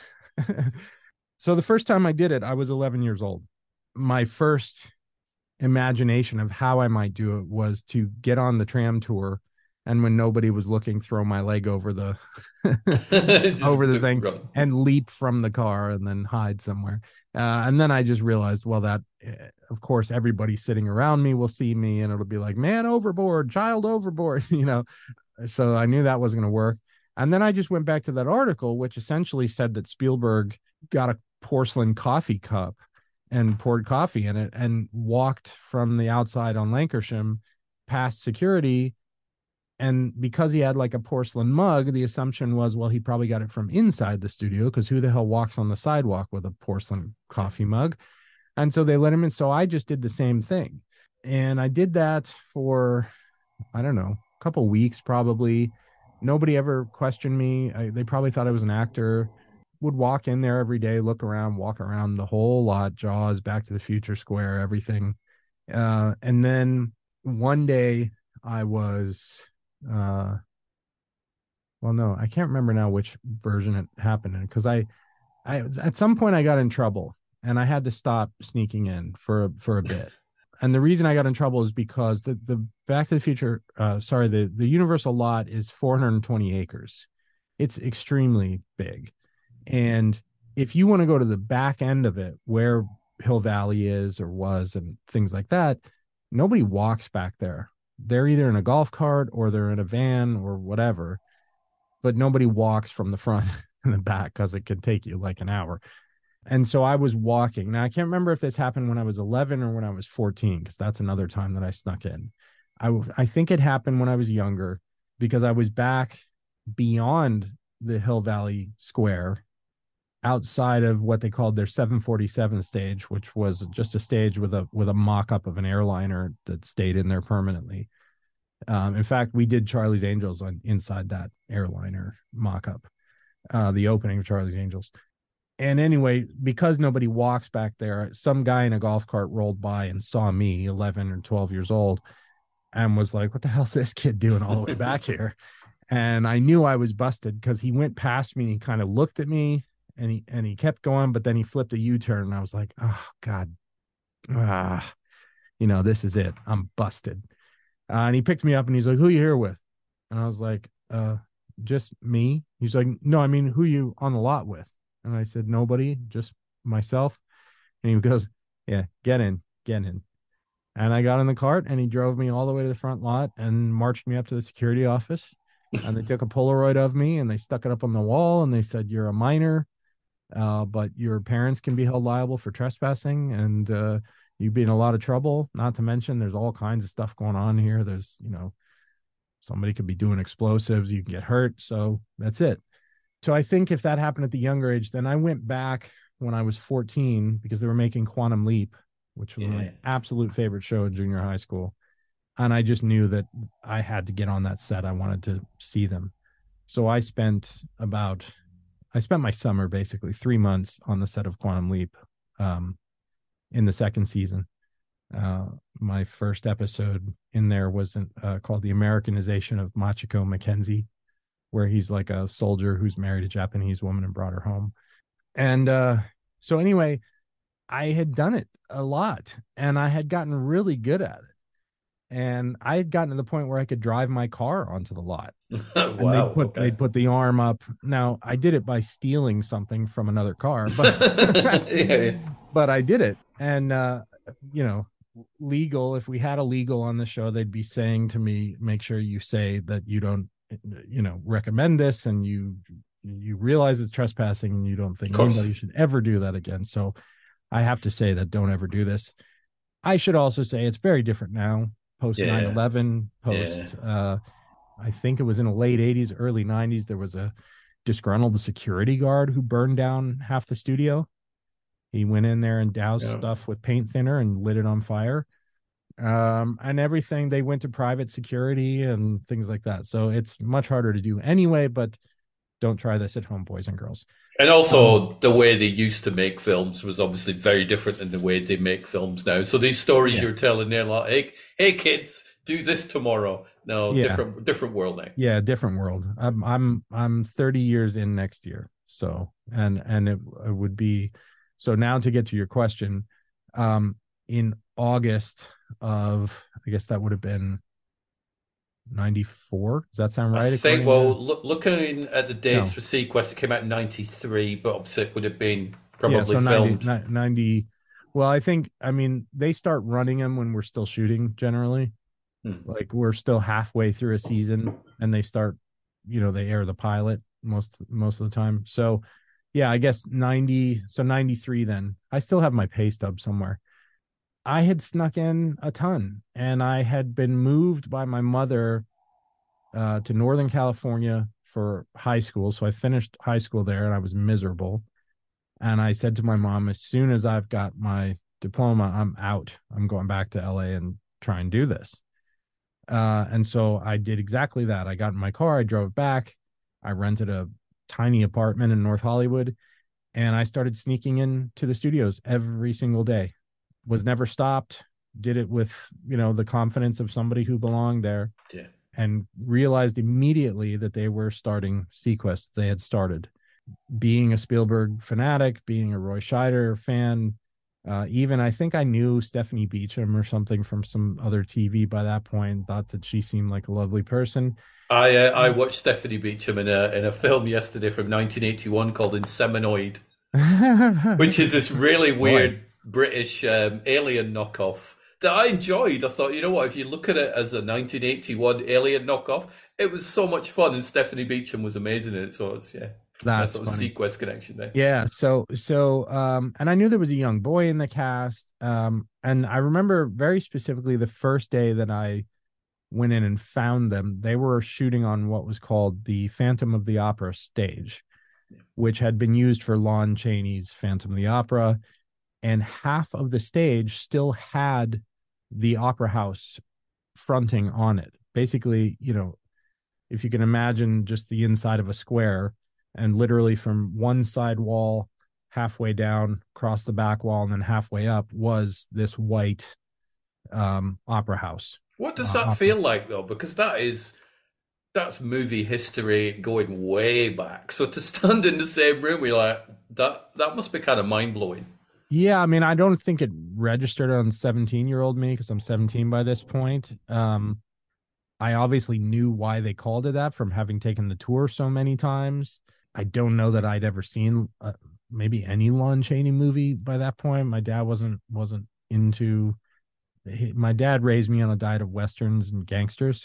So the first time I did it, I was 11 years old. My first imagination of how I might do it was to get on the tram tour, and when nobody was looking, throw my leg over the over the thing and leap from the car and then hide somewhere. And then I just realized, well, that of course everybody sitting around me will see me, and it'll be like, man overboard, child overboard, you know. So I knew that wasn't going to work. And then I just went back to that article, which essentially said that Spielberg got a porcelain coffee cup and poured coffee in it and walked from the outside on Lankershim past security. And because he had like a porcelain mug, the assumption was, well, he probably got it from inside the studio, because who the hell walks on the sidewalk with a porcelain coffee mug? And so they let him in. So I just did the same thing. And I did that for, I don't know, a couple weeks probably. Nobody ever questioned me. They probably thought I was an actor. Would walk in there every day, look around, walk around the whole lot, Jaws, Back to the Future Square, everything. And then one day I was... well, no, I can't remember now which version it happened in, because I at some point I got in trouble and I had to stop sneaking in for a bit. And the reason I got in trouble is because the Back to the Future, the Universal lot is 420 acres. It's extremely big. And if you want to go to the back end of it, where Hill Valley is or was and things like that, nobody walks back there. They're either in a golf cart or they're in a van or whatever, but nobody walks from the front and the back, because it could take you like an hour. And so I was walking. Now, I can't remember if this happened when I was 11 or when I was 14, because that's another time that I snuck in. I think it happened when I was younger, because I was back beyond the Hill Valley Square outside of what they called their 747 stage, which was just a stage with a mock-up of an airliner that stayed in there permanently. In fact, we did Charlie's Angels inside that airliner mock-up, the opening of Charlie's Angels. And anyway, because nobody walks back there, some guy in a golf cart rolled by and saw me, 11 or 12 years old, and was like, what the hell's this kid doing all the way back here? And I knew I was busted because he went past me and he kind of looked at me and he kept going, but then he flipped a U-turn and I was like, oh God, this is it. I'm busted. And he picked me up and he's like, who you here with? And I was like, just me. He's like, no, I mean, who you on the lot with? And I said, nobody, just myself. And he goes, yeah, get in. And I got in the cart and he drove me all the way to the front lot and marched me up to the security office. And they took a Polaroid of me and they stuck it up on the wall and they said, you're a minor, but your parents can be held liable for trespassing and you'd be in a lot of trouble. Not to mention there's all kinds of stuff going on here. There's, somebody could be doing explosives. You can get hurt. So that's it. So I think if that happened at the younger age, then I went back when I was 14 because they were making Quantum Leap, which was my absolute favorite show in junior high school. And I just knew that I had to get on that set. I wanted to see them. So I spent my summer, basically 3 months on the set of Quantum Leap in the second season. My first episode in there was called The Americanization of Machiko Mackenzie, where he's like a soldier who's married a Japanese woman and brought her home. And so anyway, I had done it a lot and I had gotten really good at it. And I had gotten to the point where I could drive my car onto the lot. Wow. They'd put the arm up. Now, I did it by stealing something from another car, but, but I did it. And, legal, if we had a legal on the show, they'd be saying to me, make sure you say that you don't, recommend this and you realize it's trespassing and you don't think anybody should ever do that again. So I have to say that don't ever do this. I should also say it's very different now. Post 9/11, I think it was in the late 80s, early 90s, there was a disgruntled security guard who burned down half the studio. He went in there and doused stuff with paint thinner and lit it on fire. And everything, they went to private security and things like that. So it's much harder to do anyway, but don't try this at home, boys and girls. And also, the way they used to make films was obviously very different than the way they make films now. So these stories you're telling, they're like, hey kids, do this tomorrow. No, different world now. Yeah, different world. I'm 30 years in next year. So and it would be so. Now to get to your question, in August of, I guess that would have been 94. Does that sound right? I think, looking at the dates for Sequest, it came out in 93, but obviously it would have been probably filmed. 90. Well, I mean, they start running them when we're still shooting generally. Like we're still halfway through a season and they start, they air the pilot most of the time. So yeah, I guess 90. So 93 then. I still have my pay stub somewhere. I had snuck in a ton and I had been moved by my mother to Northern California for high school. So I finished high school there and I was miserable. And I said to my mom, as soon as I've got my diploma, I'm out. I'm going back to LA and try and do this. And so I did exactly that. I got in my car, I drove back, I rented a tiny apartment in North Hollywood, and I started sneaking into the studios every single day. Was never stopped, did it with, the confidence of somebody who belonged there, and realized immediately that they were starting Sequest. They had started. Being a Spielberg fanatic, being a Roy Scheider fan, even I think I knew Stephanie Beacham or something from some other TV by that point, thought that she seemed like a lovely person. I watched Stephanie Beacham in a film yesterday from 1981 called Inseminoid, which is this really weird British Alien knockoff that I enjoyed. I thought, if you look at it as a 1981 Alien knockoff, it was so much fun, and Stephanie Beacham was amazing in it. So it's that's sort of Sequest connection there. Yeah. So and I knew there was a young boy in the cast. And I remember very specifically the first day that I went in and found them. They were shooting on what was called the Phantom of the Opera stage, which had been used for Lon Chaney's Phantom of the Opera. And half of the stage still had the opera house fronting on it. Basically, if you can imagine just the inside of a square, and literally from one side wall halfway down across the back wall and then halfway up was this white opera house. What does that feel like, though? Because that's movie history going way back. So to stand in the same room, you're like, that must be kind of mind-blowing. Yeah, I mean, I don't think it registered on 17-year-old me, because I'm 17 by this point. I obviously knew why they called it that from having taken the tour so many times. I don't know that I'd ever seen maybe any Lon Chaney movie by that point. My dad wasn't into. My dad raised me on a diet of westerns and gangsters.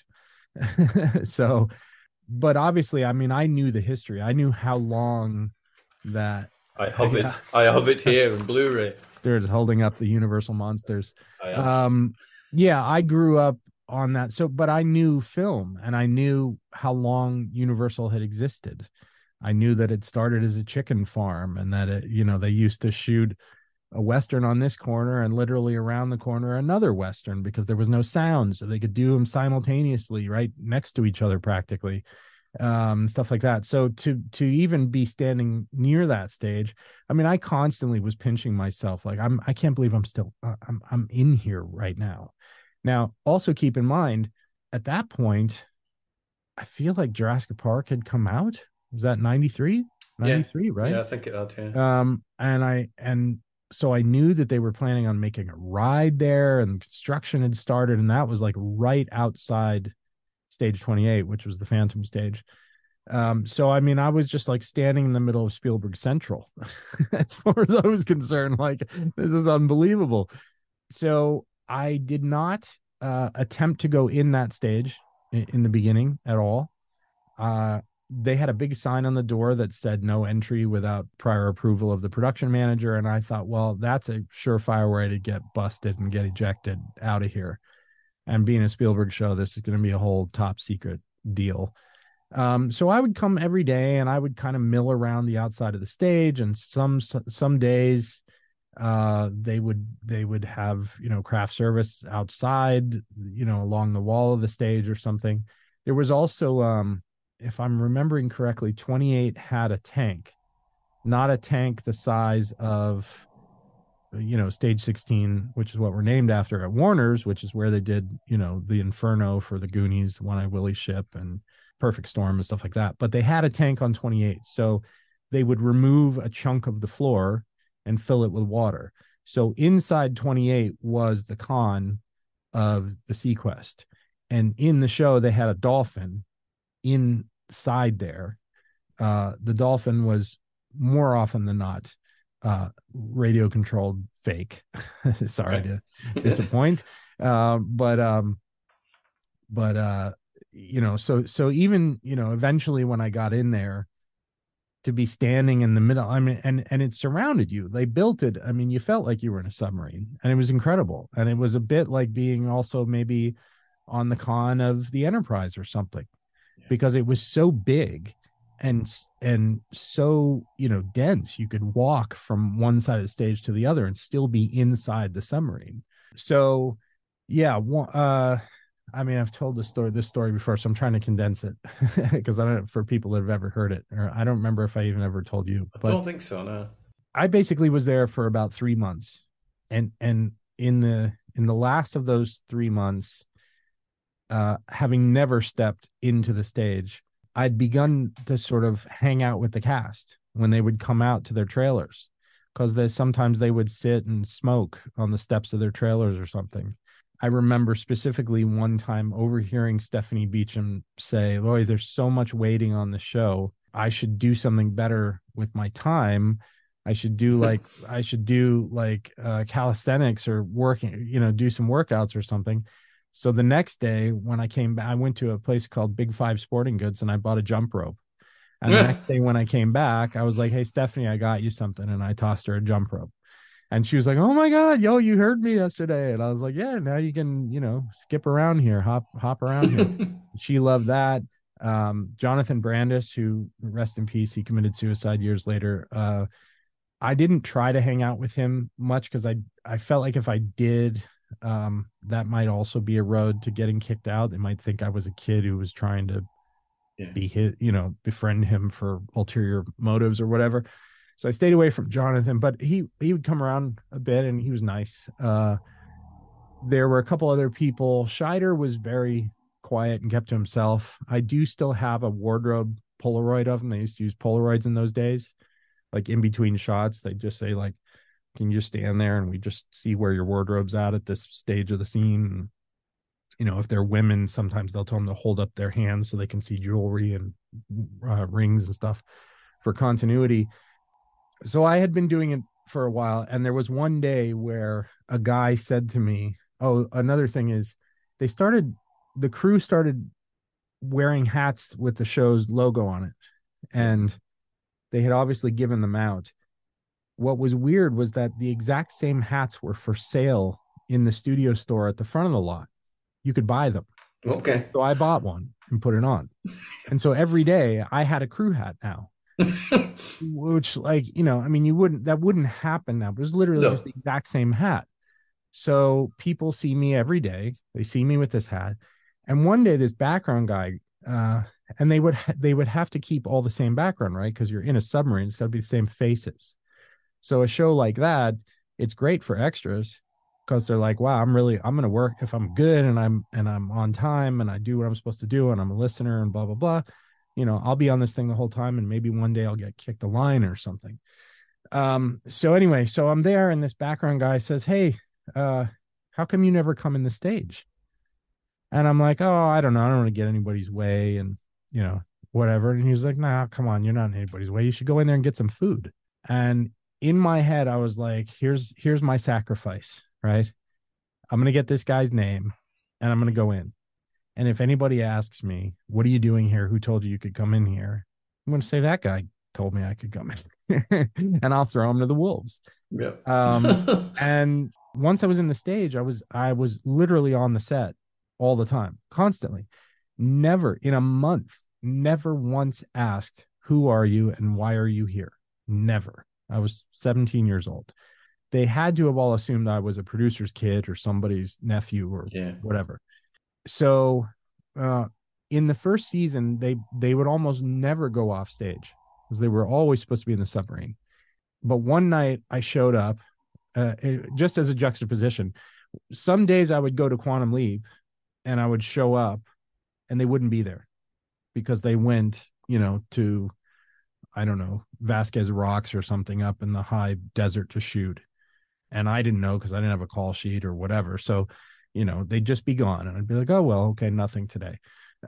So, but obviously, I mean, I knew the history. I knew how long that. I have it here in Blu-ray. They're holding up the Universal monsters. Yeah, I grew up on that. So, but I knew film, and I knew how long Universal had existed. I knew that it started as a chicken farm, and that they used to shoot a Western on this corner and literally around the corner another Western, because there was no sound, so they could do them simultaneously right next to each other practically. Stuff like that. So to even be standing near that stage, I mean, I constantly was pinching myself, like I can't believe I'm still I'm in here right now. Now, also keep in mind, at that point, I feel like Jurassic Park had come out. Was that 93? 93, yeah. right? Yeah, I think it had, yeah. And so I knew that they were planning on making a ride there, and construction had started, and that was like right outside stage 28, which was the Phantom stage. So I mean, I was just like standing in the middle of Spielberg Central as far as I was concerned. Like, this is unbelievable. So I did not attempt to go in that stage in the beginning at all. They had a big sign on the door that said no entry without prior approval of the production manager, and I thought, well, that's a surefire way to get busted and get ejected out of here. And being a Spielberg show, this is going to be a whole top secret deal. So I would come every day, and I would kind of mill around the outside of the stage. And some days, they would have craft service outside, along the wall of the stage or something. There was also, if I'm remembering correctly, 28 had a tank, not a tank the size of stage 16, which is what we're named after at Warner's, which is where they did the Inferno for the Goonies, One Eye Willie ship, and Perfect Storm and stuff like that. But they had a tank on 28, so they would remove a chunk of the floor and fill it with water. So inside 28 was the con of the Sequest, and in the show they had a dolphin inside there. The dolphin was more often than not radio controlled fake. Sorry to disappoint. But so even eventually when I got in there, to be standing in the middle, I mean, and it surrounded you. They built it. I mean, you felt like you were in a submarine, and it was incredible. And it was a bit like being also maybe on the con of the Enterprise or something, because it was so big and so dense. You could walk from one side of the stage to the other and still be inside the submarine. So yeah, I mean, I've told this story before, so I'm trying to condense it because I don't, for people that have ever heard it, or I don't remember if I even ever told you. But I don't think so, no. I basically was there for about 3 months, and in the last of those 3 months, having never stepped into the stage, I'd begun to sort of hang out with the cast when they would come out to their trailers, because sometimes they would sit and smoke on the steps of their trailers or something. I remember specifically one time overhearing Stephanie Beacham say, "Boy, there's so much waiting on the show. I should do something better with my time. I should do calisthenics or working, do some workouts or something." So the next day when I came back, I went to a place called Big Five Sporting Goods and I bought a jump rope. And the next day when I came back, I was like, "Hey, Stephanie, I got you something." And I tossed her a jump rope. And she was like, "Oh my God, yo, you heard me yesterday." And I was like, "Yeah, now you can, skip around here, hop around here." She loved that. Jonathan Brandis, who rest in peace, he committed suicide years later. I didn't try to hang out with him much because I felt like if I did, that might also be a road to getting kicked out. They might think I was a kid who was trying to be his, befriend him for ulterior motives or whatever. So I stayed away from Jonathan, but he would come around a bit and he was nice. There were a couple other people. Scheider was very quiet and kept to himself. I do still have a wardrobe Polaroid of him. They used to use Polaroids in those days. Like in between shots, they just say like, "Can you just stand there and we just see where your wardrobe's at this stage of the scene?" And, if they're women, sometimes they'll tell them to hold up their hands so they can see jewelry and rings and stuff for continuity. So I had been doing it for a while, and there was one day where a guy said to me, "Oh, another thing is the crew started wearing hats with the show's logo on it, and they had obviously given them out. What was weird was that the exact same hats were for sale in the studio store at the front of the lot. You could buy them." Okay. So I bought one and put it on. And so every day I had a crew hat now. Which, like, that wouldn't happen now, but it was literally just the exact same hat. So people see me every day. They see me with this hat. And one day this background guy, and they would have to keep all the same background, right? Because you're in a submarine, it's got to be the same faces. So a show like that, it's great for extras because they're like, wow, I'm going to work if I'm good and I'm on time and I do what I'm supposed to do and I'm a listener and blah, blah, blah. I'll be on this thing the whole time and maybe one day I'll get kicked a line or something. So anyway, so I'm there and this background guy says, "Hey, how come you never come in the stage?" And I'm like, "Oh, I don't know. I don't want to get anybody's way and, whatever." And he's like, "Nah, come on. You're not in anybody's way. You should go in there and get some food." And in my head, I was like, here's my sacrifice, right? I'm going to get this guy's name and I'm going to go in. And if anybody asks me, "What are you doing here? Who told you could come in here?" I'm going to say that guy told me I could come in and I'll throw him to the wolves. Yeah. And once I was in the stage, I was literally on the set all the time, constantly. Never in a month, never once asked, "Who are you and why are you here?" Never. I was 17 years old. They had to have all assumed I was a producer's kid or somebody's nephew or whatever. So in the first season, they would almost never go off stage because they were always supposed to be in the submarine. But one night I showed up just as a juxtaposition. Some days I would go to Quantum Leap and I would show up and they wouldn't be there because they went, to, I don't know, Vasquez Rocks or something up in the high desert to shoot. And I didn't know because I didn't have a call sheet or whatever. So, they'd just be gone. And I'd be like, "Oh, well, okay, nothing today."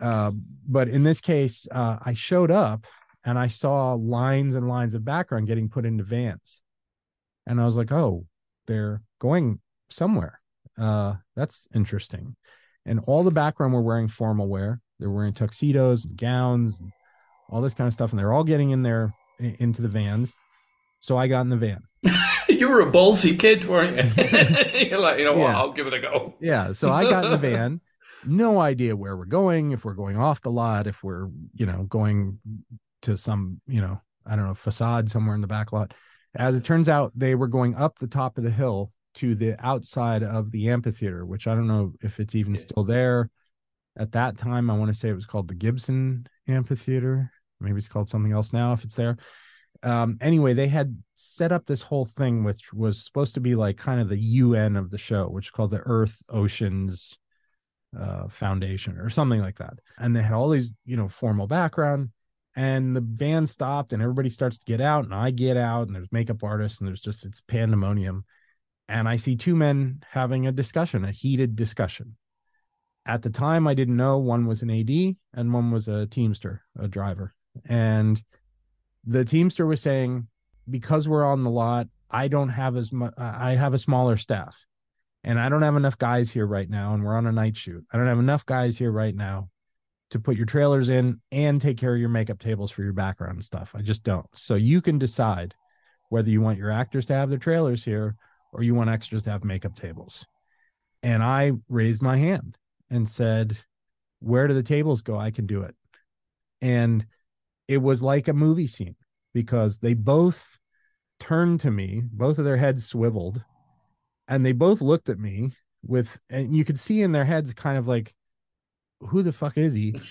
But in this case, I showed up and I saw lines and lines of background getting put into vans. And I was like, "Oh, they're going somewhere. That's interesting." And all the background were wearing formal wear. They're wearing tuxedos and gowns and all this kind of stuff. And they're all getting in there into the vans. So I got in the van. You were a ballsy kid, weren't you? You're like, what? I'll give it a go. Yeah. So I got in the van. No idea where we're going, if we're going off the lot, if we're, going to some, I don't know, facade somewhere in the back lot. As it turns out, they were going up the top of the hill to the outside of the amphitheater, which I don't know if it's even still there. At that time, I want to say it was called the Gibson Amphitheater. Maybe it's called something else now if it's there. Anyway, they had set up this whole thing, which was supposed to be like kind of the UN of the show, which is called the Earth Oceans Foundation or something like that. And they had all these, formal background, and the van stopped and everybody starts to get out and I get out and there's makeup artists and it's pandemonium. And I see two men having a heated discussion. At the time, I didn't know one was an AD and one was a Teamster, a driver. And the Teamster was saying, "Because we're on the lot, I don't have as much, I have a smaller staff and I don't have enough guys here right now. And we're on a night shoot. I don't have enough guys here right now to put your trailers in and take care of your makeup tables for your background and stuff. I just don't. So you can decide whether you want your actors to have their trailers here or you want extras to have makeup tables? And I raised my hand and said, where do the tables go? I can do it. And it was like a movie scene because they both turned to me, both of their heads swiveled, and they both looked at me and you could see in their heads kind of like, who the fuck is he?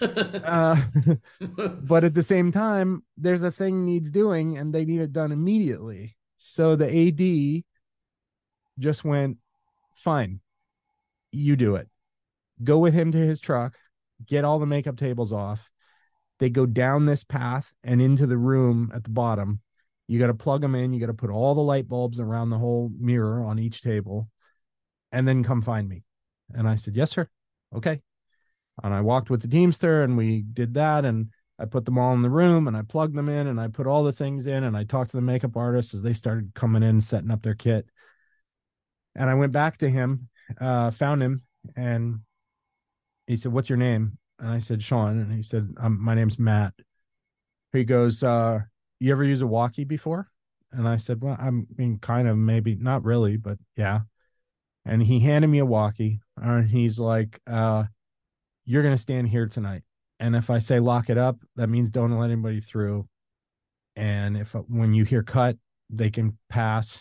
But at the same time, there's a thing needs doing and they need it done immediately. So the AD just went, fine, you do it. Go with him to his truck, get all the makeup tables off. They go down this path and into the room at the bottom. You got to plug them in. You got to put all the light bulbs around the whole mirror on each table and then come find me. And I said, yes, sir. Okay. And I walked with the Teamster and we did that. And I put them all in the room and I plugged them in and I put all the things in and I talked to the makeup artists as they started coming in, setting up their kit. And I went back to him, found him, and he said, what's your name? And I said, Sean. And he said, my name's Matt. He goes, you ever use a walkie before? And I said, well, I mean, kind of, maybe, not really, but yeah. And he handed me a walkie and he's like, you're going to stand here tonight. And if I say lock it up, that means don't let anybody through. And when you hear cut, they can pass.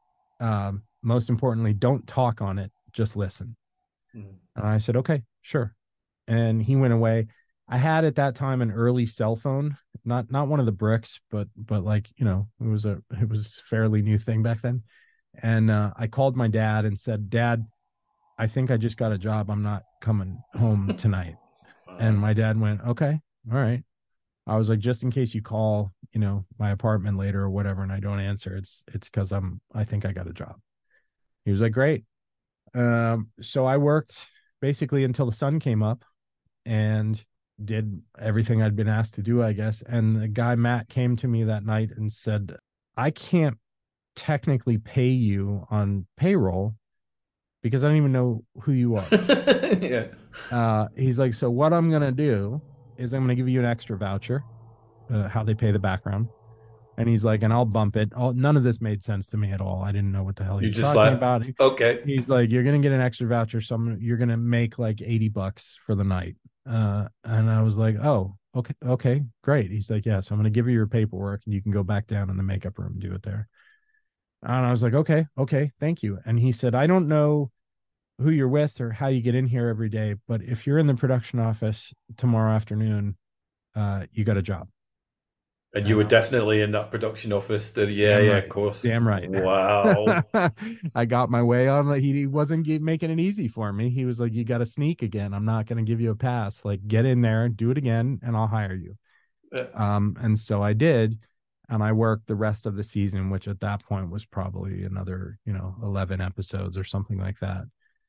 Most importantly, don't talk on it, just listen. Mm-hmm. And I said, okay, sure. And he went away. I had at that time an early cell phone, not one of the bricks, but like, you know, it was a fairly new thing back then. And I called my dad and said, Dad, I think I just got a job. I'm not coming home tonight. And my dad went, okay, all right. I was like, just in case you call, you know, my apartment later or whatever, and I don't answer, it's because I think I got a job. He was like, great. So I worked basically until the sun came up and did everything I'd been asked to do, I guess. And the guy, Matt, came to me that night and said, I can't technically pay you on payroll because I don't even know who you are. Yeah. He's like, so what I'm going to do is I'm going to give you an extra voucher, how they pay the background. And he's like, and I'll bump it. None of this made sense to me at all. I didn't know what the hell he was talking about. Okay. He's like, you're going to get an extra voucher. You're going to make like $80 for the night. And I was like, oh, okay, great. He's like, yeah, so I'm going to give you your paperwork and you can go back down in the makeup room and do it there. And I was like, okay, thank you. And he said, I don't know who you're with or how you get in here every day, but if you're in the production office tomorrow afternoon, you got a job. And you were definitely in that production office. Yeah, of course. Damn right. Wow. I got my way on. He wasn't making it easy for me. He was like, you got to sneak again. I'm not going to give you a pass. Like, get in there, do it again, and I'll hire you. And so I did. And I worked the rest of the season, which at that point was probably another, 11 episodes or something like that.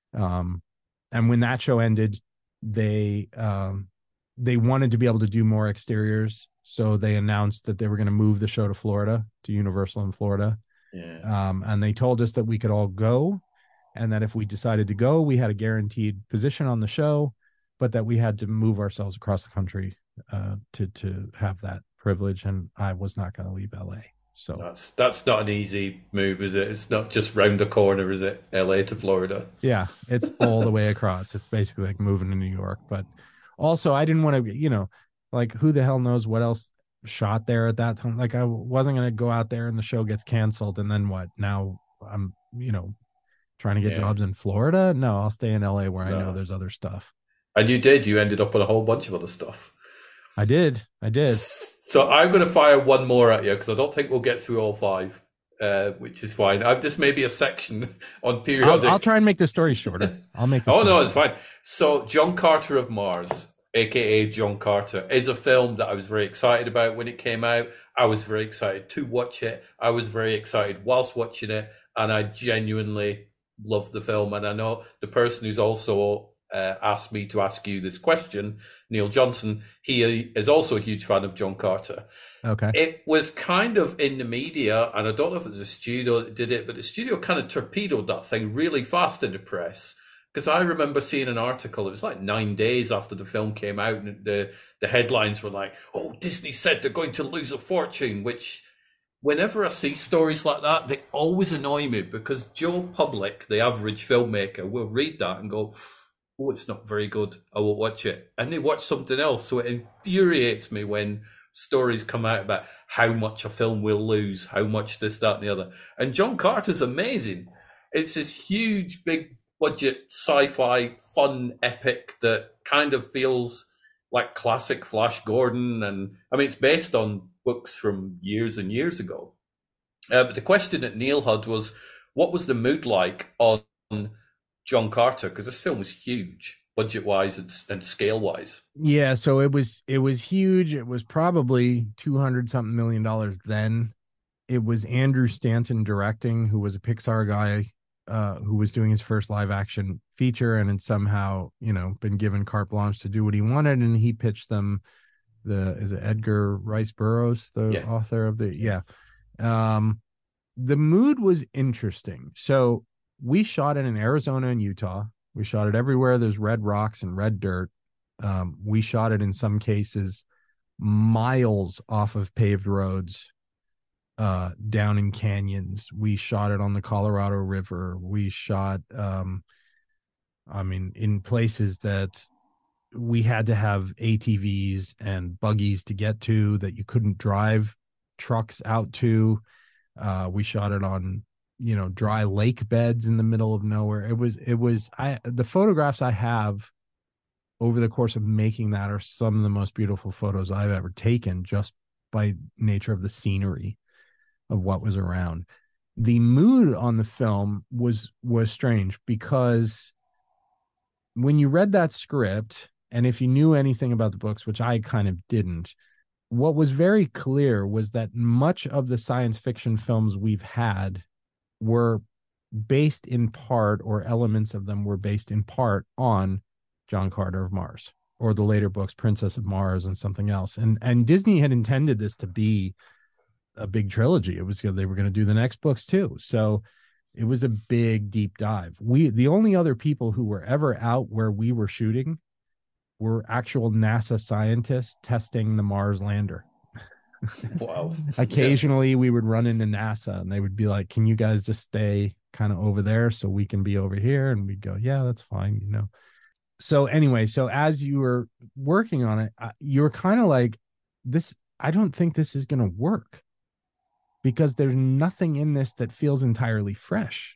And when that show ended, they wanted to be able to do more exteriors. So they announced that they were going to move the show to Florida, to Universal in Florida. Yeah. And they told us that we could all go and that if we decided to go, we had a guaranteed position on the show, but that we had to move ourselves across the country to have that privilege. And I was not going to leave LA. So that's not an easy move, is it? It's not just round the corner, is it? LA to Florida. Yeah, it's all the way across. It's basically like moving to New York. But also I didn't want to, like, who the hell knows what else shot there at that time. Like, I wasn't going to go out there and the show gets canceled. And then what? Now I'm, trying to get jobs in Florida. No, I'll stay in LA where I know there's other stuff. And you did. You ended up with a whole bunch of other stuff. I did. So I'm going to fire one more at you because I don't think we'll get through all five, which is fine. This may be a section on periodic. I'll try and make the story shorter. I'll make this. No, it's fine. So John Carter of Mars, aka John Carter, is a film that I was very excited about when it came out. I was very excited to watch it. I was very excited whilst watching it, and I genuinely loved the film. And I know the person who's also asked me to ask you this question, Neil Johnson, he is also a huge fan of John Carter. Okay. It was kind of in the media, and I don't know if it was a studio that did it, but the studio kind of torpedoed that thing really fast in the press. Because I remember seeing an article, it was like 9 days after the film came out, and the headlines were like, oh, Disney said they're going to lose a fortune, which whenever I see stories like that, they always annoy me because Joe Public, the average filmmaker, will read that and go, "Oh, it's not very good. I won't watch it," and they watch something else. So it infuriates me when stories come out about how much a film will lose, how much this, that, and the other. And John Carter's amazing. It's this huge, big budget sci-fi fun epic that kind of feels like classic Flash Gordon, and I mean it's based on books from years and years ago. But the question that Neil had was, what was the mood like on John Carter? Because this film was huge, budget-wise and scale-wise. Yeah, so it was huge. It was probably 200 something million dollars then. It was Andrew Stanton directing, who was a Pixar guy, who was doing his first live action feature and had somehow, been given carte blanche to do what he wanted. And he pitched them is it Edgar Rice Burroughs, the author of the. The mood was interesting. So we shot it in Arizona and Utah. We shot it everywhere there's red rocks and red dirt. We shot it in some cases miles off of paved roads, down in canyons. We shot it on the Colorado River. We shot, in places that we had to have ATVs and buggies to get to that you couldn't drive trucks out to. We shot it on, dry lake beds in the middle of nowhere. The photographs I have over the course of making that are some of the most beautiful photos I've ever taken, just by nature of the scenery of what was around. The mood on the film was strange, because when you read that script, and if you knew anything about the books, which I kind of didn't, what was very clear was that much of the science fiction films we've had were based in part, or elements of them were based in part, on John Carter of Mars, or the later books, Princess of Mars and something else. And Disney had intended this to be a big trilogy. It was they were going to do the next books too. So it was a big deep dive. The only other people who were ever out where we were shooting were actual NASA scientists testing the Mars lander. Wow. Occasionally we would run into NASA and they would be like, "Can you guys just stay kind of over there so we can be over here?" And we'd go, "Yeah, that's fine." So anyway, so as you were working on it, you were kind of like, I don't think this is going to work, because there's nothing in this that feels entirely fresh.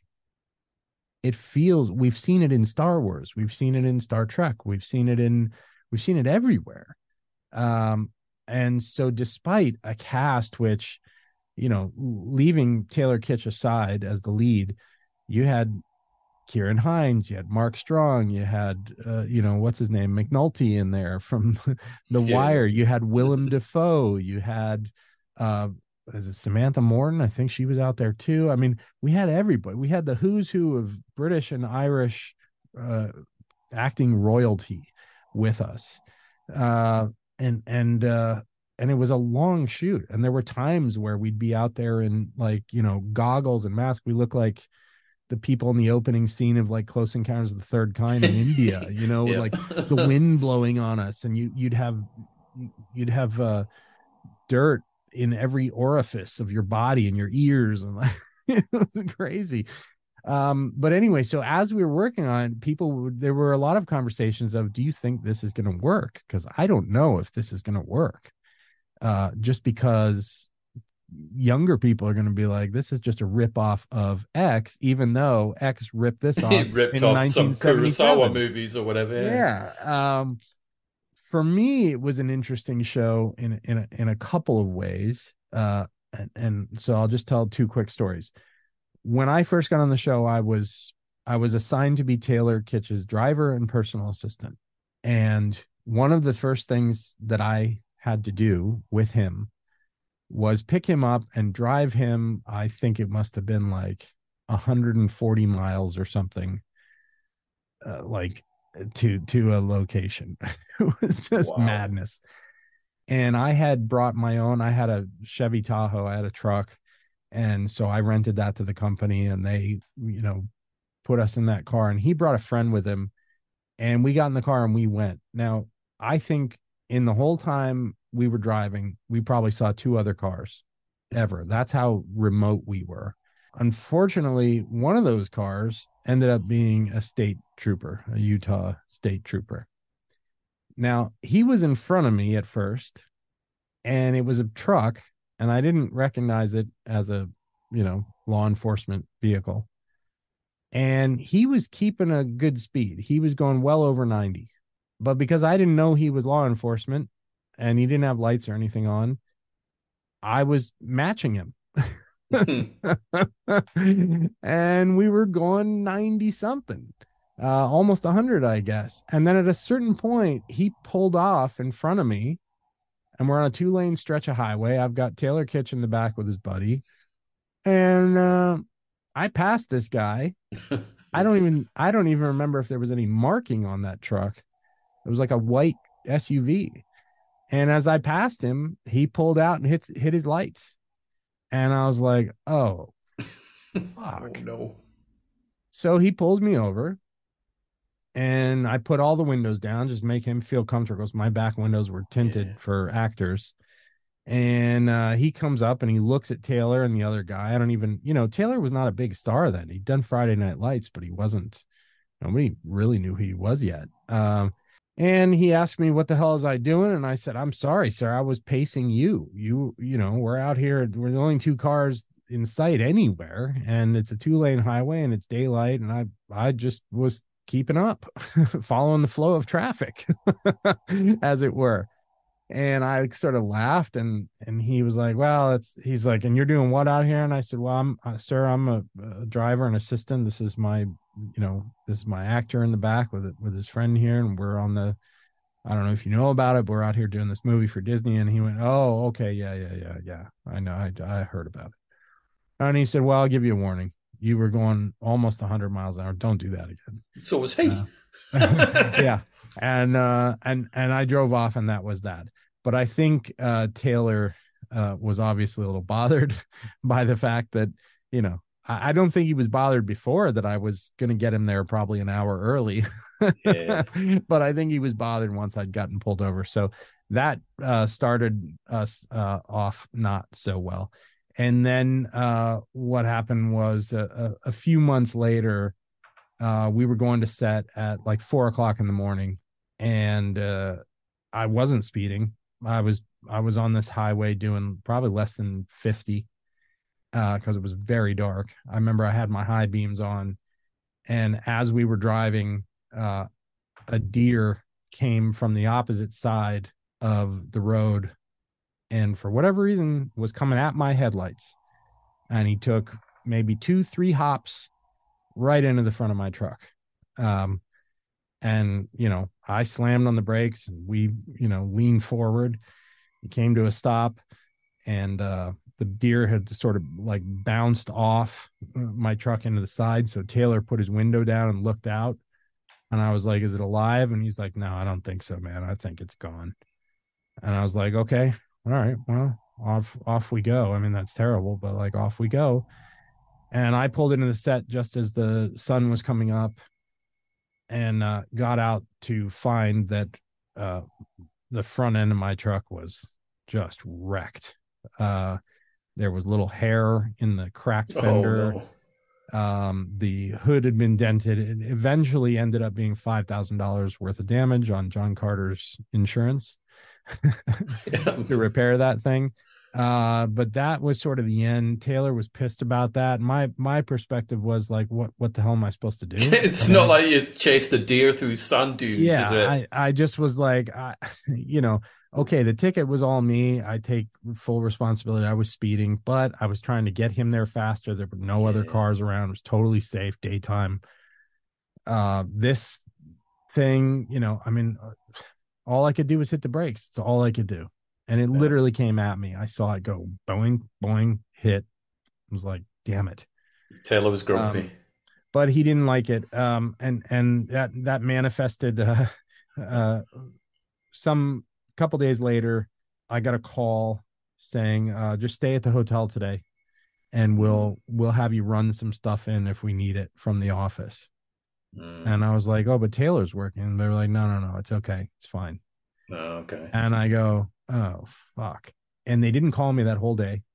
We've seen it in Star Wars, we've seen it in Star Trek, we've seen it everywhere. And so despite a cast which, leaving Taylor Kitsch aside as the lead, you had Kieran Hines, you had Mark Strong, you had what's his name, McNulty in there from The Wire, you had Willem Dafoe, you had is it Samantha Morton? I think she was out there too. I mean, we had everybody. We had the who's who of British and Irish acting royalty with us, and it was a long shoot. And there were times where we'd be out there in goggles and masks. We look like the people in the opening scene of like Close Encounters of the Third Kind in India, with like the wind blowing on us, and you'd have dirt in every orifice of your body and your ears, and like it was crazy. But anyway, so as we were working on it, there were a lot of conversations of, do you think this is going to work? Because I don't know if this is going to work. Just because younger people are going to be like, this is just a rip off of X, even though X ripped this off. It ripped off some Kurosawa movies or whatever. Yeah. For me, it was an interesting show in a couple of ways. And so I'll just tell two quick stories. When I first got on the show, I was assigned to be Taylor Kitsch's driver and personal assistant. And one of the first things that I had to do with him was pick him up and drive him. I think it must have been like 140 miles or something, to a location. It was just madness. And I had brought my own. I had a Chevy Tahoe. I had a truck. And so I rented that to the company, and they, put us in that car, and he brought a friend with him, and we got in the car and we went. Now, I think in the whole time we were driving, we probably saw two other cars ever. That's how remote we were. Unfortunately, one of those cars ended up being a state trooper, a Utah state trooper. Now, he was in front of me at first, and it was a truck, and I didn't recognize it as a, law enforcement vehicle. And he was keeping a good speed. He was going well over 90. But because I didn't know he was law enforcement and he didn't have lights or anything on, I was matching him. And we were going 90 something, almost 100, I guess. And then at a certain point, he pulled off in front of me, and we're on a 2-lane stretch of highway. I've got Taylor Kitsch in the back with his buddy. And I passed this guy. I don't even remember if there was any marking on that truck. It was like a white SUV. And as I passed him, he pulled out and hit his lights. And I was like, oh, fuck. Oh, no. So he pulls me over, and I put all the windows down, just make him feel comfortable, because my back windows were tinted for actors. And he comes up and he looks at Taylor and the other guy. I don't even, Taylor was not a big star then. He'd done Friday Night Lights, but nobody really knew who he was yet. And he asked me, what the hell is I doing? And I said, I'm sorry, sir. I was pacing you. We're out here. We're the only 2 cars in sight anywhere. And it's a 2-lane highway and it's daylight. And I just was keeping up, following the flow of traffic, as it were. And I sort of laughed, and he was like, well, he's like, and you're doing what out here? And I said, well, sir, I'm a driver and assistant. This is my actor in the back with his friend here. And we're on I don't know if you know about it, but we're out here doing this movie for Disney. And he went, oh, okay. Yeah. I know. I heard about it. And he said, well, I'll give you a warning. You were going almost 100 miles an hour. Don't do that again. So was he. Yeah. And I drove off, and that was that. But I think Taylor was obviously a little bothered by the fact that, I don't think he was bothered before that I was going to get him there probably an hour early. Yeah. But I think he was bothered once I'd gotten pulled over. So that started us off not so well. And then what happened was a few months later, we were going to set at like 4:00 in the morning, and I wasn't speeding. I was on this highway doing probably less than 50 because it was very dark. I remember I had my high beams on, and as we were driving, a deer came from the opposite side of the road, and for whatever reason was coming at my headlights, and he took maybe 2-3 hops right into the front of my truck. And, I slammed on the brakes, and we, leaned forward. He came to a stop, and the deer had sort of like bounced off my truck into the side. So Taylor put his window down and looked out, and I was like, is it alive? And he's like, no, I don't think so, man. I think it's gone. And I was like, okay, all right, well, off we go. I mean, that's terrible, but like, off we go. And I pulled into the set just as the sun was coming up, and got out to find that the front end of my truck was just wrecked. There was little hair in the cracked fender. Oh, no. The hood had been dented. It eventually ended up being $5,000 worth of damage on John Carter's insurance to repair that thing. But that was sort of the end. Taylor was pissed about that. My perspective was like, what the hell am I supposed to do? It's not like you chased a deer through sand dunes, yeah, is it? I just was like, okay, the ticket was all me. I take full responsibility. I was speeding, but I was trying to get him there faster. There were no other cars around. It was totally safe, daytime. This thing, I mean, all I could do was hit the brakes. It's all I could do. And it literally came at me. I saw it go boing, boing, hit. I was like, damn it. Taylor was grumpy. But he didn't like it. And that manifested some couple days later. I got a call saying, just stay at the hotel today, and we'll have you run some stuff in if we need it from the office. And I was like, oh, but Taylor's working. And they're like, no, it's okay. It's fine. Oh, okay. And I go, oh, fuck. And they didn't call me that whole day.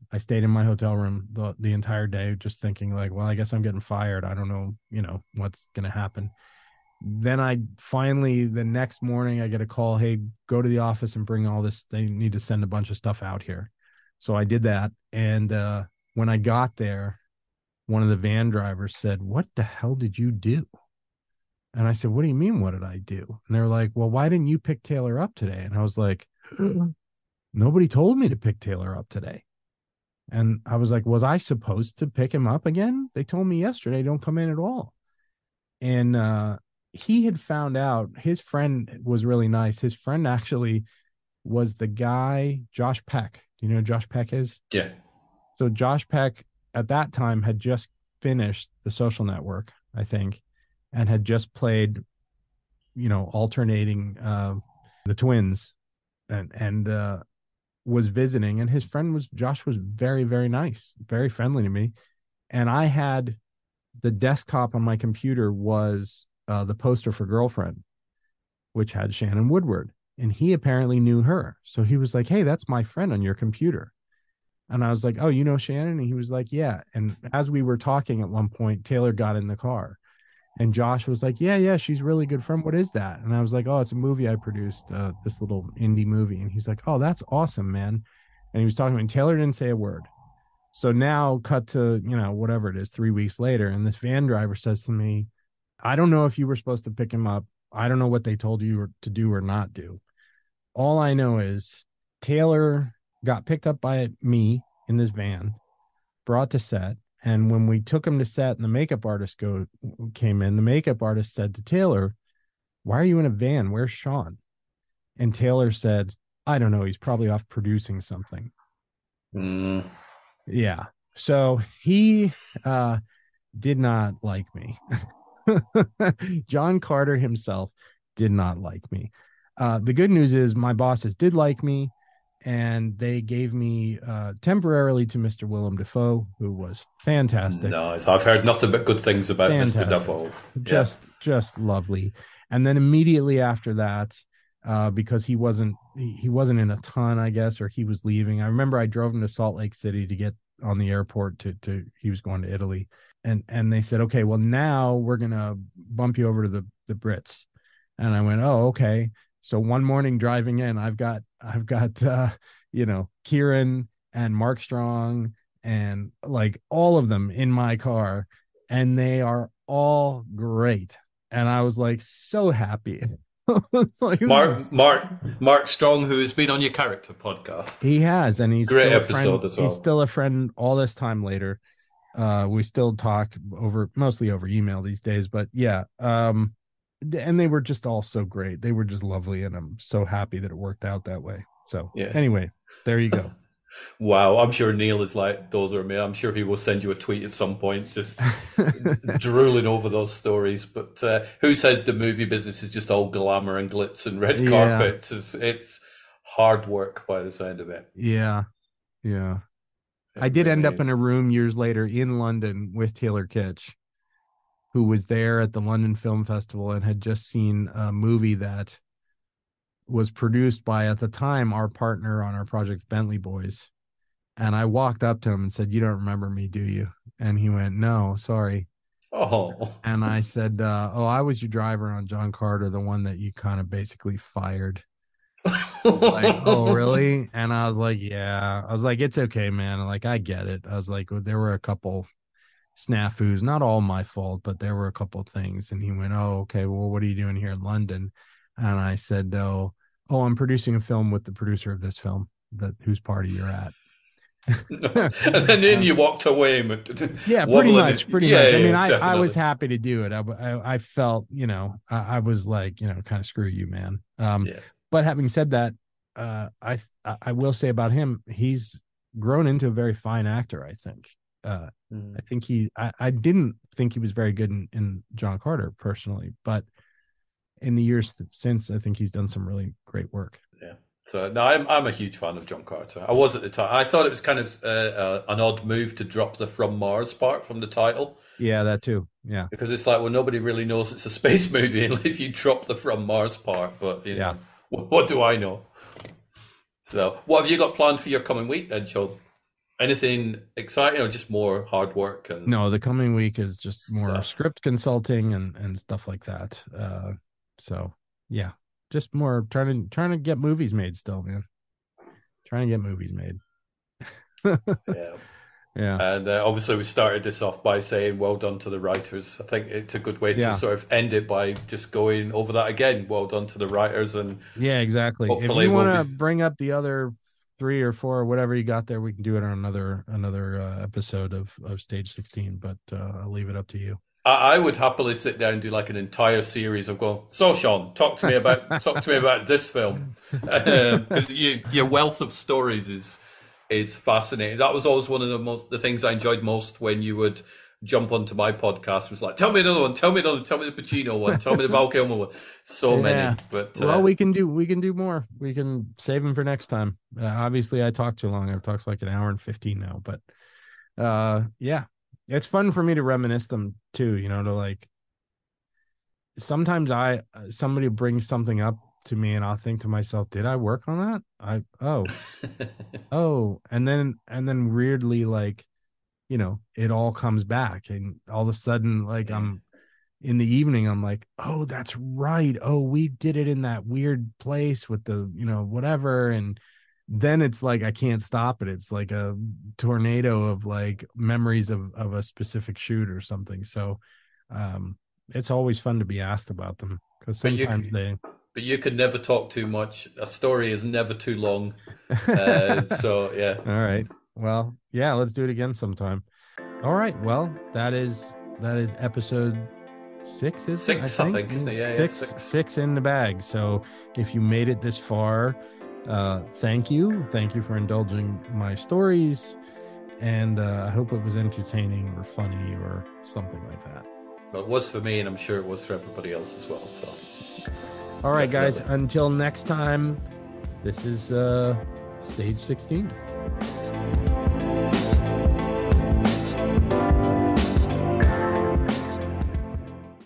I stayed in my hotel room the entire day, just thinking like, well, I guess I'm getting fired. I don't know, what's going to happen. Then I finally, the next morning, I get a call. Hey, go to the office and bring all this. They need to send a bunch of stuff out here. So I did that. And when I got there, one of the van drivers said, "What the hell did you do?" And I said, "What do you mean? What did I do?" And they're like, "Well, why didn't you pick Taylor up today?" And I was like, "Nobody told me to pick Taylor up today." And I was like, "Was I supposed to pick him up again? They told me yesterday, don't come in at all." And he had found out, his friend was really nice. His friend actually was the guy, Josh Peck. Do you know who Josh Peck is? Yeah. So Josh Peck at that time had just finished The Social Network, I think, and had just played, alternating the twins, and was visiting. And his friend Josh was very, very nice, very friendly to me. And I had the desktop on my computer was the poster for Girlfriend, which had Shannon Woodward, and he apparently knew her. So he was like, "Hey, that's my friend on your computer." And I was like, "Oh, you know Shannon?" And he was like, "Yeah." And as we were talking at one point, Taylor got in the car and Josh was like, yeah, she's a really good friend. What is that? And I was like, "Oh, it's a movie I produced, this little indie movie." And he's like, "Oh, that's awesome, man." And he was talking to me, and Taylor didn't say a word. So now cut to, whatever it is, 3 weeks later. And this van driver says to me, "I don't know if you were supposed to pick him up. I don't know what they told you to do or not do. All I know is Taylor got picked up by me in this van, brought to set. And when we took him to set and the makeup artist came in, the makeup artist said to Taylor, 'Why are you in a van? Where's Sean?' And Taylor said, 'I don't know. He's probably off producing something.'" Yeah. So he did not like me. John Carter himself did not like me. The good news is my bosses did like me, and they gave me temporarily to Mr. Willem Dafoe, who was fantastic. Nice. I've heard nothing but good things about fantastic. Mr. Dafoe. Just lovely. And then immediately after that, because he wasn't in a ton, I guess, or he was leaving. I remember I drove him to Salt Lake City to get on the airport to he was going to Italy. And they said, "Okay, well, now we're going to bump you over to the Brits." And I went, "Oh, okay." So one morning driving in, I've got Kieran and Mark Strong and like all of them in my car, and they are all great. And I was like so happy. Like, Mark Strong, who has been on your Character podcast. He has, and he's great episode as well. He's still a friend all this time later. We still talk mostly over email these days, but yeah. And they were just all so great. They were just lovely, and I'm so happy that it worked out that way. So Anyway, there you go. Wow, I'm sure Neil is like, "Those are me." I'm sure he will send you a tweet at some point, just drooling over those stories. But who said the movie business is just all glamour and glitz and red carpets? It's hard work by the sound of it. Yeah. I did end up in a room years later in London with Taylor Kitsch, who was there at the London Film Festival and had just seen a movie that was produced by, at the time, our partner on our project, Bentley Boys. And I walked up to him and said, "You don't remember me, do you?" And he went, "No, sorry." Oh. And I said, I was your driver on John Carter, the one that you kind of basically fired." Like, "Oh, really?" And I was like, "Yeah." I was like, "It's okay, man. Like, I get it." I was like, there were a couple snafus, not all my fault, but there were a couple of things. And he went, "Oh, okay. Well, what are you doing here in London?" And I said, "Oh, I'm producing a film with the producer of this film, whose party you're at." And then you walked away. Yeah, pretty much. I mean, I was happy to do it. I felt, I was like, kind of screw you, man. But having said that, I will say about him, he's grown into a very fine actor, I think. I think I didn't think he was very good in John Carter personally, but in the years since, I think he's done some really great work. Yeah. So no, I'm a huge fan of John Carter. I was at the time. I thought it was kind of an odd move to drop the "From Mars" part from the title. Yeah, that too. Yeah, because it's like, well, nobody really knows it's a space movie if you drop the "From Mars" part. But know, what do I know? So, what have you got planned for your coming week then, Sean? Anything exciting or just more hard work? And no, the coming week is just stuff. more script consulting and stuff like that. So yeah, just more trying to get movies made still, man. Trying to get movies made. Yeah. Yeah. And obviously we started this off by saying well done to the writers. I think it's a good way to sort of end it by just going over that again. Well done to the writers. And yeah, exactly. Hopefully if you want to bring up the other 3 or 4 or whatever you got there, we can do it on another episode of Stage 16, but I'll leave it up to you. I would happily sit down and do like an entire series of going, so Sean, talk to me about this film. Because your wealth of stories is fascinating. That was always one of the things I enjoyed most when you would jump onto my podcast, was like, tell me another one, tell me the Pacino one, tell me the Val Kilmer one. So many. But well, we can do more. We can save them for next time. Obviously I talked too long. I've talked for like an hour and 15 now, but yeah, it's fun for me to reminisce them too, to like, sometimes somebody brings something up to me and I'll think to myself, did I work on that? And then weirdly, like, it all comes back, and all of a sudden, like, I'm in the evening, I'm like, oh, that's right. Oh, we did it in that weird place with the, whatever. And then it's like, I can't stop it. It's like a tornado of like memories of a specific shoot or something. So, it's always fun to be asked about them, because sometimes But you can never talk too much. A story is never too long. So, yeah. All right. Well, yeah, let's do it again sometime. All right. Well, that is episode 6, is it? I think. Yeah, six in the bag. So if you made it this far, thank you. Thank you for indulging my stories. And I hope it was entertaining or funny or something like that. Well, it was for me, and I'm sure it was for everybody else as well. So, all right, guys, until next time, this is Stage 16.